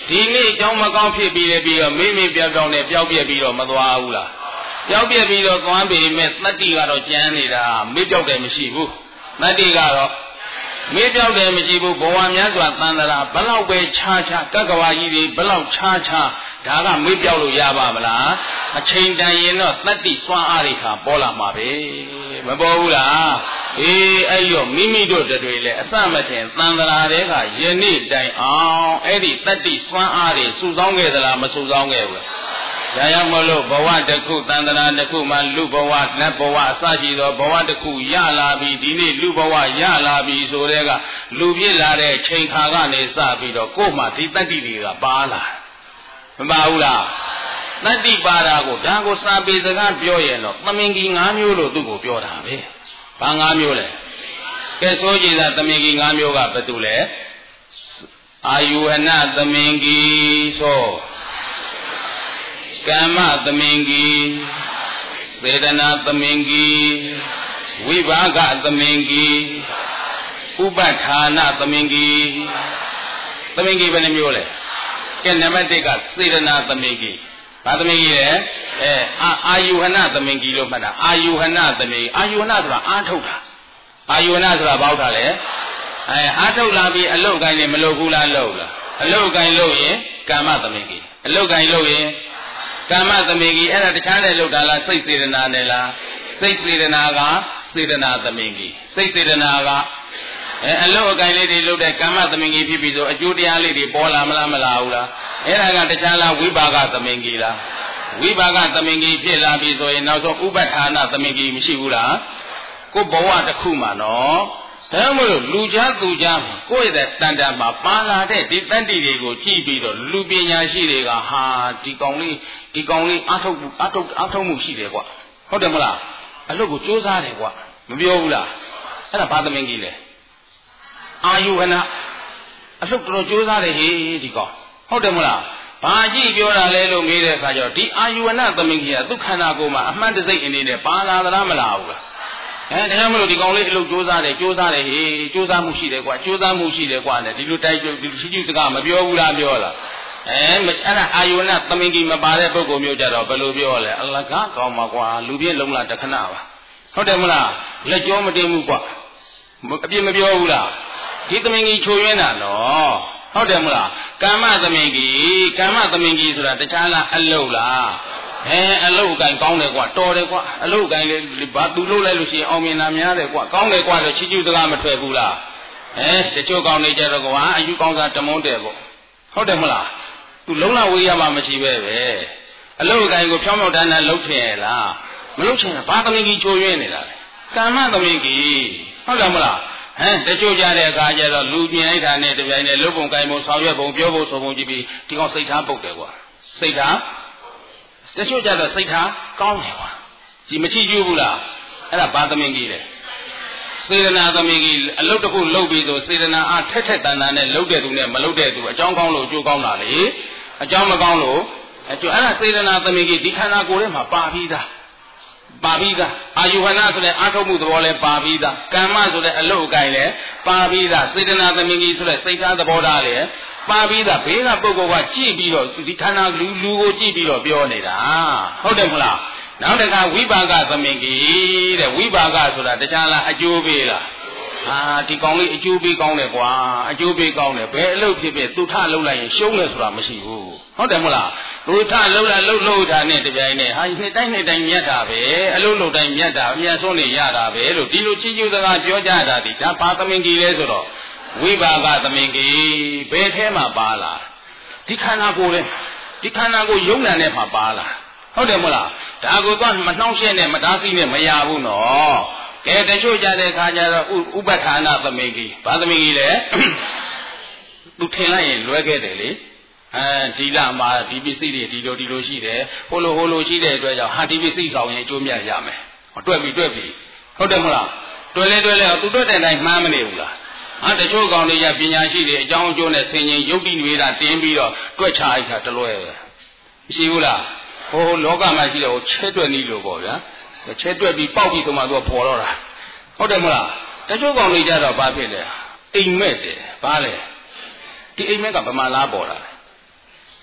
ဒီနေ့အကြောင်းမကောင်းဖြစ်ပြီးလေပြီးတော့မိမိပြောက်ပြောင်းနဲ့ပြောက်ပြက်ပြီးတော့မသွားဘူးလားပြောက်ပြက်ပြီးတော့သွားပေမဲ့တတ္တိကတော့ကြမ်းနေတာမေ့ပြောက်တယ်မရှိဘူးတတ္တိကတော့မေ့ပြောက်တယ်မရှိဘူးဘဝများစွာတန်တရာဘလောက်ပဲခြားခြားကကဝါကြီးတွေဘလောက်ခြားခြားဒါကမေ့ပြောက်လို့ရပါမလားအချိန်တန်ရင်တော့တတ္တိစွမ်းအားတွေခါပေါ်လာမှာပဲမပေါ်ဘူးလားအေးအဲ့ရောမိမိတို့တွေလည်းအစမထင်တန်တရာတွေကယနေ့တိုင်အောင်အဲ့ဒီတတ္တိစွမ်းအားတွေစုဆောင်းခဲ့သလားမစုဆောင်းခဲ့ဘူးဒါကြောင့်မလို့ဘဝတစ်ခုတန်တရာတစ်ခုမှလူဘဝနတ်ဘဝအစရှိသောဘဝတစ်ခုရလာပြီးဒီနေ့လူဘဝရလာပြီးဆိုတဲ့ကလူပြစ်လာတဲ့ချိန်ခါကနေစပြီးတော့ကို့မှာဒီတတ္တိတွေကပါလာမပါဘူးလားတတ္တိပါတာကိုဒါကိုစာပေစကားပြောရင်တော့သမင်ကြီး၅မျိုးလို့သူ့ကိုပြောတာပဲဘာ၅မျိုးလဲကဲဆိုကြည်သာသမင်ကြီး၅မျိုးကဘာတူလဲအာယုဟနသမင်ကြီးဆိုကမ္မသမင်ကြီးစေတနာသမင်ကြီးဝိဘာဂသမင်ကြီးဥပဋ္ဌာဏသမင်ကြီးသမင်ကြီးဘယ်နှမျိုးလဲကဲနံပါတ်၁ကစေတနာသမင်ကြီးဘာသမင်ကြီးလဲအဲအာယုဟနသမင်ကြီးလို့မှတ်တာအာယုဟနသမင်အာယုဟနဆိုတာအာထုတ်တာအာယုဟနဆိုတာဘာဟုတ်တာလဲအဲအာထုတ်လာပြီးအလုတ်ကိုင်းနေမလုပ်ဘူးလားလုပ်လားအလုတ်ကိုင်းလုပ်ရင်ကမ္မသမင်ကြီးအလုတ်ကိုင်းလုပ်ရင်ကမ္မသမင်ကြီးအဲ့ဒါတခြားနဲ့လုပ်တာလားစိတ်စေတနာနဲ့လားစိတ်စေတနာကစေတနာသမင်ကြီးစိတ်စေတနာကအဲအလုတ်အကိုင်းလေးတွေလုပ်တဲ့ကမ္မသမင်ကြီးဖြစ်ပြီးဆိုအကျိုးတရားလေးတွေပေါ်လာမလားမလာဘူးလားအဲ့ဒါကတခြားလားဝိပါကသမင်ကြီးလားဝိပါကသမင်ကြီးဖြစ်လာပြီဆိုရင်နောက်ဆုံးဥပဋ္ဌာဏသမင်ကြီးမရှိဘူးလားကိုဘဝတစ်ခုမှာနော်ဒါမှမဟုတ်လူကြားသူကြားကိုယ့်ရဲ့တန်တန်မှာပါလာတဲ့ဒီတတ္တိတွေကိုကြည့်ပြီးတော့လူပညာရှိတွေကဟာဒီကောင်လေးဒီကောင်လေးအထုတ်အထုတ်အထုတ်မှုရှိတယ်ကွဟုတ်တယ်မလားအလုပ်ကိုစူးစမ်းတယ်ကွမပြောဘူးလားအဲ့ဒါဘာသမင်ကြီးလဲအာယုဟနအလုပ်တော်စူးစမ်းတယ်ဟေးဒီကောင်ဟုတ်တယ်မလားဘာကြည့်ပြောတာလဲလို့မေးတဲ့အခါကျတော့ဒီအာယုဟနသမင်ကြီးကသူခန္ဓာကိုယ်မှာအမှန်တစိတ်အနေနဲ့ပါလာသလားမလာဘူးလားအဲဒါကြောင့်မလို့ဒီကောင်လေးအလုပ်စူးစမ်းတယ်စူးစမ်းတယ်ဟေးစူးစမ်းမှုရှိတယ်ကွာစူးစမ်းမှုရှိတယ်ကွာနဲ့ဒီလိုတိုက်ဒီလိုရှိရှိစကားမပြောဘူးလားပြောလားအဲအဲ့ဒါအာယုဏသမင်ကြီးမပါတဲ့ပုဂ္ဂိုလ်မျိုးကြတော့ဘယ်လိုပြောလဲအလကားကောင်းမှာကွာလူပြည့်လုံးလားတခဏပါဟုတ်တယ်မလားလက်ကြောမတင်ဘူးကွာအပြစ်မပြောဘူးလားဒီသမင်ကြီးချိုရင်းတာနော်ဟုတ်တယ်မလားကမ္မသမင်ကြီးကမ္မသမင်ကြီးဆိုတာတခြားလားအလုတ်လားအဲအလုတ်အကင်ကောင်းတယ်ကွာတော်တယ်ကွာအလုတ်အကင်လေးဘာသူလုပ်လိုက်လို့ရှိရင်အောင်မြင်တာများတယ်ကွာကောင်းတယ်ကွာဆိုချီးကျူးစကားမထွက်ဘူးလားအဲတချို့ကောင်းနေကြတော့ကွာအယူကောင်းစားတမုန်းတယ်ပေါ့ဟုတ်တယ်မလားသူလုံးလဝေးရမှာမရှိပဲပဲအလုတ်အကင်ကိုဖြောင်းဖြောင်းတန်းတန်းလှုပ်ထင်ရလားမလှုပ်ချင်ဘာသမင်ကြီးချိုးရင်းနေတာလဲကမ္မသမင်ကြီးဟုတ်တယ်မလားဟမ်တချို့ကြတဲ့အခါကျတော့လူပြင်လိုက်တာနဲ့တပြိုင်တည်းလှုပ်ပုံကိုင်ပုံဆောင်ရွက်ပုံပြောဖို့ဆိုပုံကြည့်ပြီးဒီကောင်စိတ်ထားပုတ်တယ်ကွာစိတ်ထားတချို့ကြတော့စိတ်ထားကောင်းတယ်ကွာဒီမချီးကျူးဘူးလားအဲ့ဒါဘာသမင်ကြီးလဲစေတနာသမင်ကြီးအလုတ်တစ်ခုလုပ်ပြီးဆိုစေတနာအားထက်ထက်တန်တန်နဲ့လုပ်တဲ့သူနဲ့မလုပ်တဲ့သူအကြောင်းကောင်းလို့အကျိုးကောင်းတာလေအကြောင်းမကောင်းလို့အကျိုးအဲ့ဒါစေတနာသမင်ကြီးဒီခန္ဓာကိုယ်ထဲမှာပါပြီးသားပါပြီးသားအာယုဟနဆိုတဲ့အာထုတ်မှုသဘောလဲပါပြီးသားကမ္မဆိုတဲ့အလုတ်အကိုင်လဲပါပြီးသားစေတနာသမင်ကြီးဆိုတဲ့စိတ်ထားသဘောထားလဲပါပြီးသားဘေးကပုဂ္ဂိုလ်ကကြည့်ပြီးတော့ဒီခန္ဓာလူလူကိုကြည့်ပြီးတော့ပြောနေတာဟုတ်တယ်မလားနောက်တစ်ခါဝိပါကသမင်ကြီးတဲ့ဝိပါကဆိုတာတခြားလားအကျိုးပေးလားဟာဒီကောင်လေးအကျိုးပေးကောင်းတယ်ကွာအကျိုးပေးကောင်းတယ်ဘယ်အလုပ်ဖြစ်ဖြစ်သူထလှုပ်လိုက်ရင်ရှုံးတယ်ဆိုတာမရှိဘူးဟုတ်တယ်မလားသူထလှုပ်လိုက်လှုပ်လှုပ်တာနဲ့တပြိုင်နက်ဟာနှစ်တိုင်းနှစ်တိုင်းမြတ်တာပဲအလုပ်လုပ်တိုင်းမြတ်တာအမြတ်ဆုံးနေရတာပဲလို့ဒီလိုချီးကျူးစကားပြောကြတာဒီဒါဘာသမင်ကြီးလဲဆိုတော့ဝိပါကသမင်ကြီးဘယ်ထဲမှာပါလာဒီခန္ဓာကိုယ်လဲဒီခန္ဓာကိုယ်ယုံနာနဲ့မှာပါလာဟုတ်တယ်မလားဒါကိုတော့မနှောင့်ယှက်နဲ့မတားဆီးနဲ့မရဘူးနော်ကဲတချို့ကြတဲ့ခါကျတော့ဥပဋ္ဌာဏသမင်ကြီးဘာသမင်ကြီးလဲသူထင်လိုက်ရင်လွဲခဲ့တယ်လေအဲဒီလမှာဒီပစ္စည်းတွေဒီလိုဒီလိုရှိတယ်ဟိုလိုဟိုလိုရှိတဲ့အတွက်ကြောင့်ဟာဒီပစ္စည်းဆောင်ရင်အကျိုးမြတ်ရမယ်တွက်ပြီးတွက်ပြီးဟုတ်တယ်မလားတွက်လဲတွက်လဲသူတွက်တဲ့တိုင်းမှားမနေဘူးလားဟာတချို့ကောင်တွေကပညာရှိတွေအကြောင်းအကျိုးနဲ့ဆင်ញင်ယုတ်တိနွေတာတင်းပြီးတော့တွက်ချလိုက်တာတလွဲပဲမရှိဘူးလားဟိုလောကမှာရှိတဲ့ဟိုချဲတွက်နည်းလို့ပေါ့ဗျာချဲတွက်ပြီးပေါက်ပြီးဆိုမှသူကပေါ်တော့တာဟုတ်တယ်မလားတချို့ကောင်တွေကြတော့ဘာဖြစ်လဲအိမ်မက်တယ်ဘာလဲဒီအိမ်မက်ကဗမာလားပေါ်တာလဲ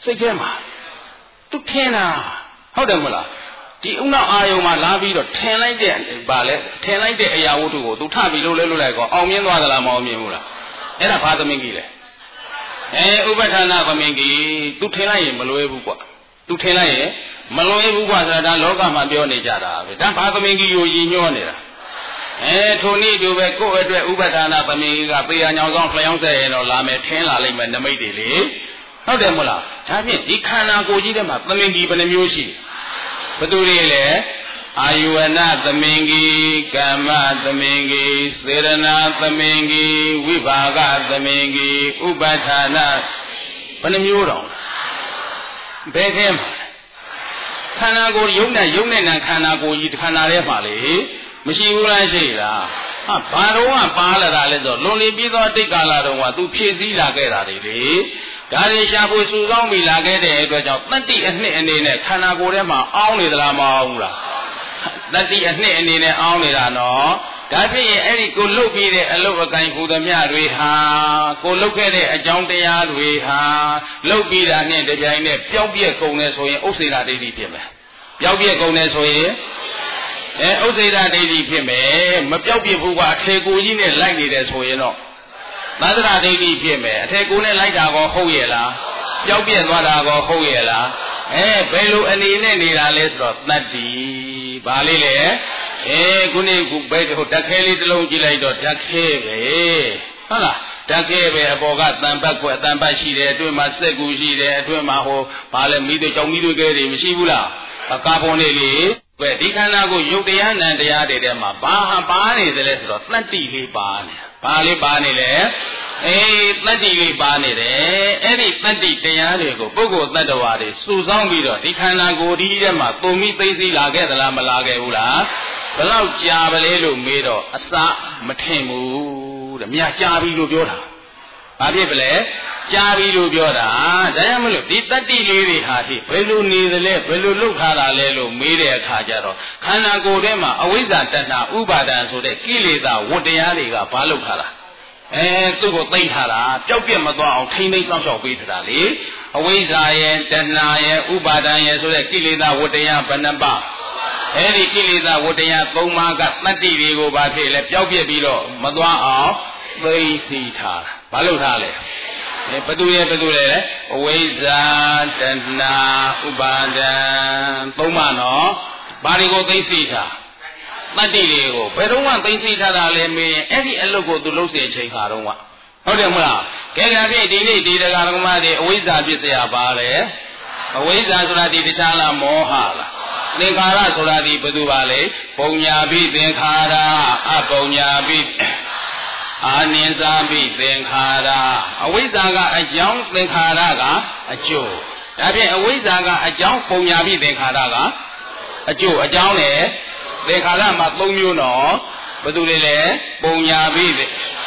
စိတ်ထဲမှာသူထင်တာဟုတ်တယ်မလားဒီဥနောက်အာယုံမှာလာပြီးတော့ထင်လိုက်တဲ့ဗာလဲထင်လိုက်တဲ့အရာဝတ္ထုကိုသူထပြီးလို့လဲလို့လိုက်ကောအောင်မြင်သွားသလားမအောင်မြင်ဘူးလားအဲ့ဒါဘာသမင်ကြီးလဲအဲဥပဋ္ဌာဏသမင်ကြီးသူထင်လိုက်ရင်မလွယ်ဘူးကွာသူထင်လိုက်ရင်မလွယ်ဘူးကွာဆိုတာဒါလောကမှာပြောနေကြတာပဲဒါဘာသမင်ကြီးကိုရည်ညွှန်းနေတာအဲထိုနည်းတူပဲကိုယ့်အတွက်ဥပဋ္ဌာဏသမင်ကြီးကပေရညောင်ဆောင်ဖျောင်းဆက်ရင်တော့လာမယ်ထင်းလာလိမ့်မယ်နမိတ်တွေလေဟုတ်တယ်မဟုတ်လားဒါဖြင့်ဒီခန္ဓာကိုယ်ကြီးထဲမှာသမင်ကြီးဘယ်နှမျိုးရှိဘသူတွေလဲအာယုဝနသမင်ကြီးကမ္မသမင်ကြီးစေရနာသမင်ကြီးဝိဘာဂသမင်ကြီးဥပဋ္ဌာဏဘယ်နှမျိုးတော့ဘယ်ထဲမှာခန္ဓာကိုယ်ယုံနဲ့ယုံနဲ့နာခန္ဓာကိုယ်ကြီးခန္ဓာထဲမှာလေမရှိဘူးလားရှိလားဟာဘာတော့ကပါလာတာလဲဆိုလွန်လီပြီးသောတိတ်ကာလတုန်းကသူဖြည့်စည်းလာခဲ့တာတွေလေဒါတွေရှာဖွေစုဆောင်းပြီးလာခဲ့တဲ့အတွက်ကြောင့်တတ္တိအနှစ်အနေနဲ့ခန္ဓာကိုယ်ထဲမှာအောင်းနေသလားမအောင်ဘူးလားတတ္တိအနှစ်အနေနဲ့အောင်းနေတာနော်ဒါဖြစ်ရင်အဲ့ဒီကိုလုတ်ပြီးတဲ့အလုတ်အကင်ဟူသမျှတွေဟာကိုလုတ်ခဲ့တဲ့အကြောင်းတရားတွေဟာလုတ်ပြီးတာနဲ့တပြိုင်နက်ပျောက်ပြက်ကုန်တယ်ဆိုရင်ဥစ္စေတာဒိဋ္ဌိဖြစ်မယ်ပျောက်ပြက်ကုန်တယ်ဆိုရင်အဲဥစ္စေတာဒိဋ္ဌိဖြစ်မယ်မပျောက်ပြက်ဘူးကအထေကိုကြီးနဲ့လိုက်နေတယ်ဆိုရင်တော့သတ္တရာဒိဋ္ဌိဖြစ်မယ်အထေကိုနဲ့လိုက်တာကောဟုတ်ရဲ့လားပျောက်ပြက်သွားတာကောဟုတ်ရဲ့လားအဲဘယ်လိုအနေနဲ့နေတာလဲဆိုတော့တတ္တိဘာလေးလဲအဲခုနေ့ခုဘယ်ဟိုဓာတ်ခဲလေးတစ်လုံးကြည့်လိုက်တော့ဓာတ်ခဲပဲဟုတ်လားဓာတ်ခဲပဲအပေါ်ကတန်ပတ်ခွက်တန်ပတ်ရှိတယ်အတွင်းမှာစက်ကူရှိတယ်အတွင်းမှာဟိုဘာလဲမိတို့ကြောင့်မိတို့ကဲတွေမရှိဘူးလားကာဗွန်တွေလေပဲဒီခန္ဓာကိုယုတ်တရားနံတရားတွေထဲမှာဘာဟာပါနေသလဲဆိုတော့တတ္တိလေးပါနေဘာလေးပါနေလဲအေးတတ္တိလေးပါနေတယ်အဲ့ဒီတတ္တိတရားတွေကိုပုဂ္ဂိုလ်တ attva တွေစုဆောင်းပြီးတော့ဒီခန္ဓာကိုယ်ဒီထဲမှာပုံပြီးသိသိလာခဲ့သလားမလာခဲ့ဘူးလားဘယ်လောက်ကြာပလဲလို့မေးတော့အစမထင်ဘူးတဲ့မြတ်ကြာပြီလို့ပြောတာဘာဖြစ်ပလဲကြာပြီလို့ပြောတာဒါကြောင့်မလို့ဒီတတ္တိလေးတွေဟာဒီဘယ်လိုနေသလဲဘယ်လိုလုပ်ထားတာလဲလို့မေးတဲ့အခါကျတော့ခန္ဓာကိုယ်ထဲမှာအဝိဇ္ဇာတဏှာဥပါဒံဆိုတဲ့ကိလေသာဝတ္တရားတွေကဘာလုပ်ထားတာအဲသူ့ကိုသိမ့်ထားတာပျောက်ပြက်မသွားအောင်ထိမ့်သိမ့်ဆောင်ရှောက်ပေးထားတာလေအဝိဇ္ဇာရဲ့တဏှာရဲ့ဥပါဒံရဲ့ဆိုတဲ့ကိလေသာဝတ္တရားဘယ်နှပါအဲ့ဒီကိလေသာဝတ္တရားသုံးပါးကတတ္တိတွေကိုဘာဖြစ်လဲပျောက်ပြက်ပြီးတော့မသွားအောင်သိမ့်စီထားတာဘာလုပ်ထားလဲဘသူရဲ့ဘသူလဲအဝိဇ္ဇာတဏှာဥပါဒံသုံးပါးနော်ဘာတွေကိုသိသိထားတတ္တိတွေကိုဘယ်တော့မှသိသိထားတာလဲမင်းအဲ့ဒီအလုပ်ကိုသူလုပ်စေချိန်ခါတော့ကဟုတ်တယ်မလားကဲဒါဖြင့်ဒီနေ့ဒီတရားဓမ္မတွေအဝိဇ္ဇာပြစ်စရာပါလေအဝိဇ္ဇာဆိုတာဒီတခြားလားမောဟလားသင်္ခါရဆိုတာဒီဘသူပါလေပုံညာပိသင်္ခါရအပုံညာပိအာနိသပိသင်္ခါရအဝိဇ္ဇာကအကြောင်းသင်္ခါရကအကျိုးဒါဖြင့်အဝိဇ္ဇာကအကြောင်းပုံညာပိသင်္ခါရကအကျိုးအကြောင်းလေသင်္ခါရမှာ၃မျိုးနော်ဘယ်သူတွေလဲပုံညာပိသ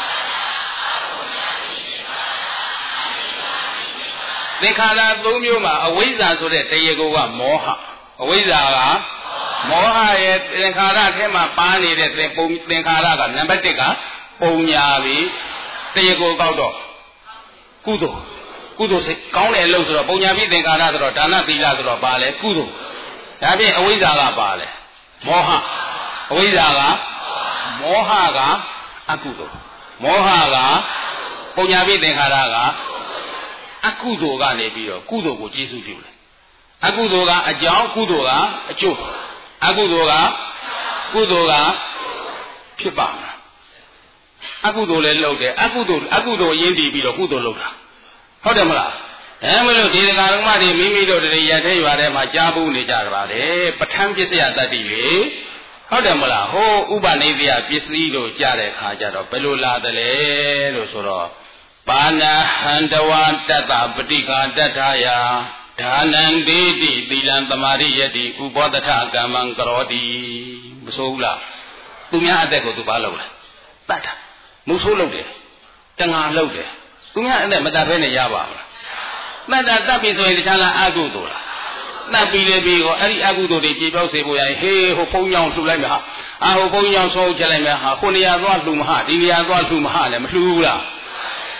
င်္ခါရ၃မျိုးမှာအဝိဇ္ဇာဆိုတဲ့တရားကိုကမောဟအဝိဇ္ဇာကမောဟရဲ့သင်္ခါရထဲမှာပါနေတဲ့သင်ပုံသင်္ခါရကနံပါတ်၁ကပုံညာပြီတရားကိုကောက်တော့ကုသိုလ်ကုသိုလ်စိတ်ကောင်းတဲ့အလုပ်ဆိုတော့ပုံညာပြီသင်္ခါရဆိုတော့ဒါနသီလဆိုတော့ပါလေကုသိုလ်ဒါဖြင့်အဝိဇ္ဇာကပါလေမောဟအဝိဇ္ဇာကမောဟကအကုသိုလ်မောဟကပုံညာပြီသင်္ခါရကအကုသိုလ်ကနေပြီးတော့ကုသိုလ်ကိုကျေစုပြုတယ်အကုသိုလ်ကအကြောင်းကုသိုလ်ကအကျိုးအကုသိုလ်ကကုသိုလ်ကဖြစ်ပါမှာအကုသိုလ်လည်းလုပ်တယ်အကုသိုလ်အကုသိုလ်ရင်းတည်ပြီးတော့ကုသိုလ်လုပ်တာဟုတ်တယ်မလားအဲမလို့ဒီဒကာဓမ္မတွေမိမိတို့တည်းရတဲ့ရွာထဲမှာကြားဘူးနေကြပါလေပဋ္ဌာန်းပစ္စယတတ္တိလေဟုတ်တယ်မလားဟိုဥပနိဒေယပစ္စည်းတို့ကြားတဲ့ခါကျတော့ဘယ်လိုလာတယ်လဲလို့ဆိုတော့ပါဏဟန္တဝတတ္တပဋိက္ခတတ္ထာယဒါနံဒေတိသီလံသမာရိယတိဥပောတထကမ္မံကရောတိမဆိုးဘူးလားသူများအသက်ကိုသူဘာလုပ်လဲတတ်တာမုဆိုးလုပ်တယ်တငါလုပ်တယ်သူများအသက်မတတ်ဘဲနဲ့ရပါမလားတတ်တာတတ်ပြီဆိုရင်တခြားလားအကုသိုလ်လားတတ်ပြီလေပြီကိုအဲ့ဒီအကုသိုလ်တွေပြေပြောက်စေဖို့ရရင်ဟေးဟိုဖုံးကြောင်လှူလိုက်မှာဟာအာဟိုဖုံးကြောင်ဆောက်ချက်လိုက်မှာဟာခုနေရာသွားလှူမဟာဒီနေရာသွားလှူမဟာလည်းမလှူဘူးလား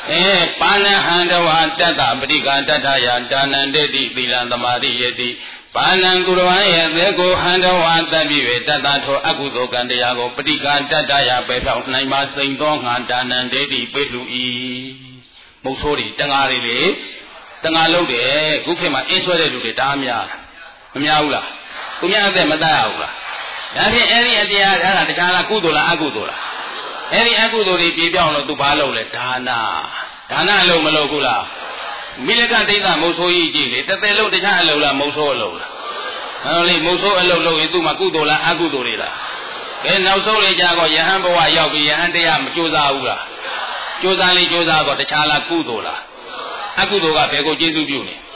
Eh panahanda tata berikan tata yang danan dedi bilang temari yedi panang kuruaya bego handa wata biwe tata to aku to kandiago berikan tata ya bepau nai masing dongan danan dedi pelui musori tengah ini tengah laut deh kukema eswara dulu damya damya ula kumya ada mata ula jadi eri dia ada dekala kudola aku dola eri aku doli bibiang lo tu balau le dana dana lo malo kula milika dita muso iji le tete lo deja lo la muso lo la ali muso lo lo itu ma kudola aku doli la ke nau so le ja ko yahan bawa yauk bi yahan taya ma josa u la josa le josa ko dechala kudola aku do ga be ko jesu pyu ni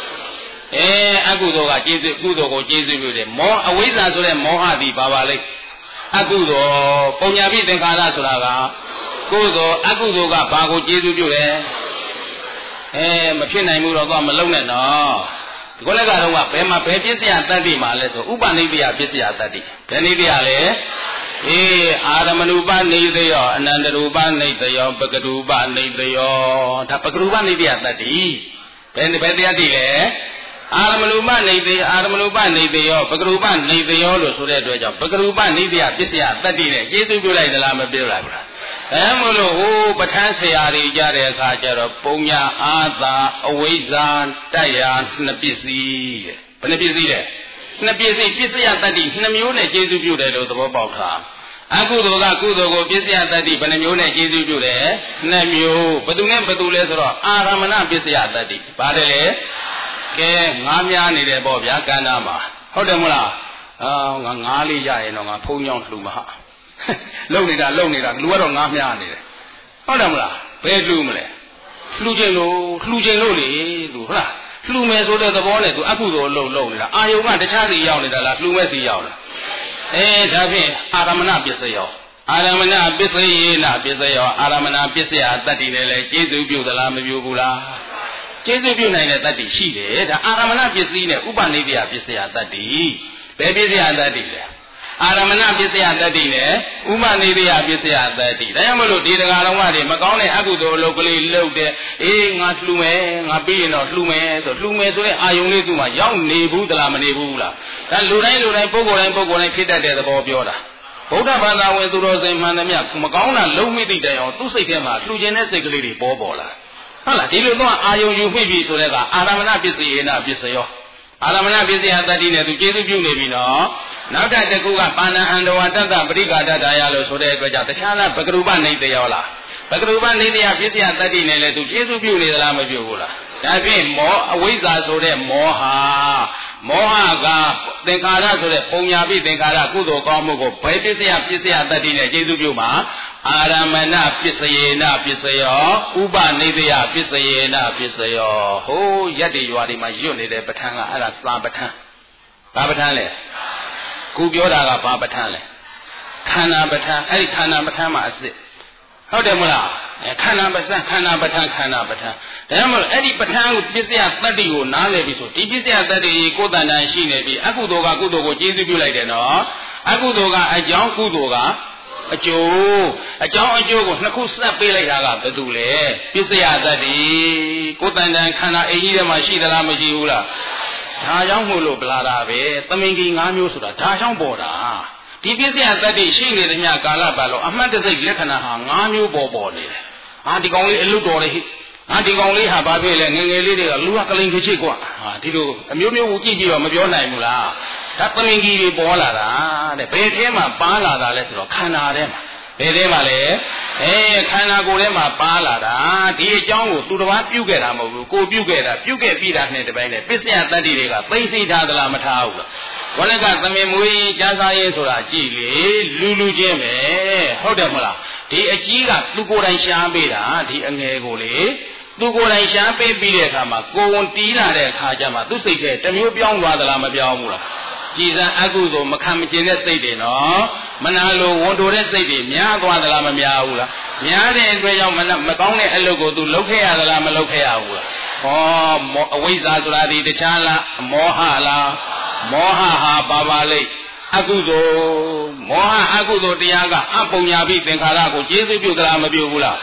eh aku do ga jesu kudo ko jesu pyu de mo awaiza so le moha di ba ba le aku do punya bi thengkaraဆိုတာကကိုယ်တော်အကုသိုလ်ကဘာကိုကျေးဇူးပြုလဲအဲမဖြစ်နိုင်ဘူးတော့ကမလုံးနဲ့နော်ဒီကောလည်းကတော့ဘယ်မှာဘယ်ပစ္စယတတ္တိမှာလဲဆိုဥပနိဒိယပစ္စယတတ္တိဘယ်နိဒိယလဲအေးအာရမဏုပနိဒိယောအနန္တရူပနိဒိယောပကရူပနိဒိယောဒါပကရူပနိဒိယတတ္တိဘယ်ဘယ်တရားတိလဲအာရမဏုပနိဒိအာရမဏုပနိဒိယောပကရူပနိဒိယောလို့ဆိုတဲ့အတွက်ကြောင့်ပကရူပနိဒိယပစ္စယတတ္တိနဲ့ကျေးဇူးပြုလိုက်သလားမပြုလိုက်ဘူးလားအဲမလို့ဟိုပဋ္ဌာန်းဆရာတွေကြတဲ့အခါကျတော့ပုံညာအာသာအဝိဇ္ဇာတရားနှစ်ပစ္စည်းတဲ့ဘယ်နှပစ္စည်းလဲနှစ်ပစ္စည်းပစ္စယတတ္တိနှစ်မျိုးနဲ့ကျေးဇူးပြုတယ်လို့သဘောပေါက်တာအကုသိုလ်ကကုသိုလ်ကိုပစ္စယတတ္တိဘယ်နှမျိုးနဲ့ကျေးဇူးပြုတယ်နှစ်မျိုးဘယ်သူနဲ့ဘယ်သူလဲဆိုတော့အာရမဏပစ္စယတတ္တိပါတယ်လေကဲငါးများနေတယ်ပေါ့ဗျာကန္နာမှာဟုတ်တယ်မလားအာငါငါးလေးရရင်တော့ငါဖုံးကြောင်းလှူမှာလုံနေတာလုံနေတာလူကတော့ငါးများနေတယ်ဟုတ်တယ်မလားဘယ်လှူမလဲလှူခြင်းလို့လှူခြင်းလို့လေသူဟုတ်လားလှူမယ်ဆိုတဲ့သဘောနဲ့သူအကုသိုလ်လုံလုံနေတာအာယုံကတခြားစီရောက်နေတာလားလှူမဲ့စီရောက်လားအဲဒါဖြင့်အာရမဏပစ္စယောအာရမဏပစ္စယေနပစ္စယောအာရမဏပစ္စယတတ္တိနဲ့လည်းကျေးဇူးပြုသလားမပြုဘူးလားကျေးဇူးပြုနိုင်တဲ့တတ္တိရှိတယ်ဒါအာရမဏပစ္စည်းနဲ့ဥပနိဒိယပစ္စယတတ္တိဘယ်ပစ္စယတတ္တိလဲအာရမဏပစ္စယတတ္တိနဲ့ဥပနိဒိယပစ္စယတတ္တိဒါကြောင့်မလို့ဒီတရားတော်ကတွေမကောင်းတဲ့အကုသိုလ်အလုပ်ကလေးလုပ်တဲ့အေးငါလှူမယ်ငါပြီးရင်တော့လှူမယ်ဆိုလှူမယ်ဆိုတဲ့အာယုံလေးသူ့မှာရောက်နေဘူးသလားမနေဘူးလားဒါလူတိုင်းလူတိုင်းပုဂ္ဂိုလ်တိုင်းပုဂ္ဂိုလ်တိုင်းဖြစ်တတ်တဲ့သဘောပြောတာဗုဒ္ဓဘာသာဝင်သူတော်စင်မှန်သမျှမကောင်းတာလုံးမိတိတိုင်အောင်သူ့စိတ်ထဲမှာလှူခြင်းတဲ့စိတ်ကလေးတွေပေါ်ပေါ်လာဟုတ်လားဒီလိုတော့အာယုံယူမိပြီဆိုတဲ့ကအာရမဏပစ္စယေနပစ္စယောအာရမဏပစ္စယတတ္တိနဲ့သူကျေးဇူးပြုနေပြီနော်နောက်တစ်တကူကပါဏဟန္တဝတ္တပရိက္ခတတယလို့ဆိုတဲ့အတွက်ကြောင့်တခြားလားပကရုပနိတယောလားပကရုပနိတယပစ္စယတတ္တိနဲ့လည်းသူကျေးဇူးပြုနေသလားမပြုဘူးလားဒါဖြင့်မောအဝိဇ္ဇာဆိုတဲ့မောဟာမောဟကသင်္ခါရဆိုတဲ့ပုံညာပိသင်္ခါရကုသိုလ်ကောင်းမှုကိုဘယ်ပစ္စယပစ္စယတတ္တိနဲ့ကျေးဇူးပြုမှာအာရမဏပစ္စယေနပစ္စယောဥပနိဒယပစ္စယေနပစ္စယောဟိုးရက်တွေရွာတွေမှာရွတ်နေတဲ့ပဋ္ဌာန်းကအဲ့ဒါစာပဋ္ဌာန်းဘာပဋ္ဌာန်းလဲခုပြောတာကဘာပဋ္ဌာန်းလဲခန္ဓာပဋ္ဌာန်းအဲ့ဒီခန္ဓာပဋ္ဌာန်းမှာအစစ်ဟုတ်တယ်မလားခန္ဓာပဋ္ဌာန်းခန္ဓာပဋ္ဌာန်းခန္ဓာပဋ္ဌာန်းဒါကြောင့်မလို့အဲ့ဒီပဋ္ဌာန်းကိုပစ္စယတတ္တိကိုနားလည်ပြီဆိုဒီပစ္စယတတ္တိကိုယ်တန်တန်ရှိနေပြီအကုသိုလ်ကကုသိုလ်ကိုကျေးဇူးပြုလိုက်တယ်နော်အကုသိုလ်ကအကြောင်းကုသိုလ်ကအကျိုးအကြောင်းအကျိုးကိုနှစ်ခုဆက်ပေးလိုက်တာကဘယ်သူလဲပစ္စယတတ္တိကိုယ်တန်တန်ခန္ဓာအိမ်ကြီးထဲမှာရှိသလားမရှိဘူးလားဒါကြောင့်မို့လို့ဗလာတာပဲသမင်ကြီး၅မျိုးဆိုတာဒါကြောင့်ပေါ်တာဒီပစ္စယတတ္တိရှိနေတဲ့ညကာလပတ်လုံးအမှတ်တစိတ်လက္ခဏာဟာ၅မျိုးပေါ်ပေါ်နေတယ်ဟာဒီကောင်လေးအလွတ်တော်လေဟာဒီကောင်လေးဟာဘာဖြစ်လဲငငယ်လေးတွေကလူကကလိန်ခချစ်ကွာဟာဒီလိုအမျိုးမျိုးကြည့်ပြီးတော့မပြောနိုင်ဘူးလားဒါသမင်ကြီးတွေပေါ်လာတာတဲ့ဘယ်ထဲမှာပါလာတာလဲဆိုတော့ခန္ဓာထဲမှာဘယ်ထဲမှာလဲအဲခန္ဓာကိုယ်ထဲမှာပါလာတာဒီအကြောင်းကိုသူတစ်ပါးပြုခဲ့တာမဟုတ်ဘူးကိုပြုခဲ့တာပြုခဲ့ပြီးတာနဲ့တပိုင်းနဲ့ပစ္စယတတ္တိတွေကသိသိထားသလားမထားဘူးလားဝဏကသမင်မွေးကြားစားရေးဆိုတာကြည်လေလူလူချင်းပဲဟုတ်တယ်မလားဒီအကြီးကသူကိုယ်တိုင်ရှားပေးတာဒီအငယ်ကိုလေသူကိုယ်တိုင်ရှားပေးပြီးတဲ့အခါမှာကိုယ်ဝန်တီးလာတဲ့အခါကျမှသူ့စိတ်ထဲတမျိုးပြောင်းသွားသလားမပြောင်းဘူးလားကြည်စံအကုသို့မခံမကျင်တဲ့စိတ်တွေနော်မနာလိုဝန်တိုတဲ့စိတ်တွေများသွားသလားမများဘူးလားများတဲ့အတွက်ကြောင့်မကောင်းတဲ့အလုပ်ကိုသူလုပ်ခဲ့ရသလားမလုပ်ခဲ့ရဘူးလားဟောအဝိဇ္ဇာဆိုတာဒီတခြားလားမောဟလားမောဟဟာပါပါလိမ့်အကုသိုလ်မောဟအကုသိုလ်တရားကအပုံညာပိသင်္ခါရကိုကျေးဇူးပြုသလားမပြုဘူးလား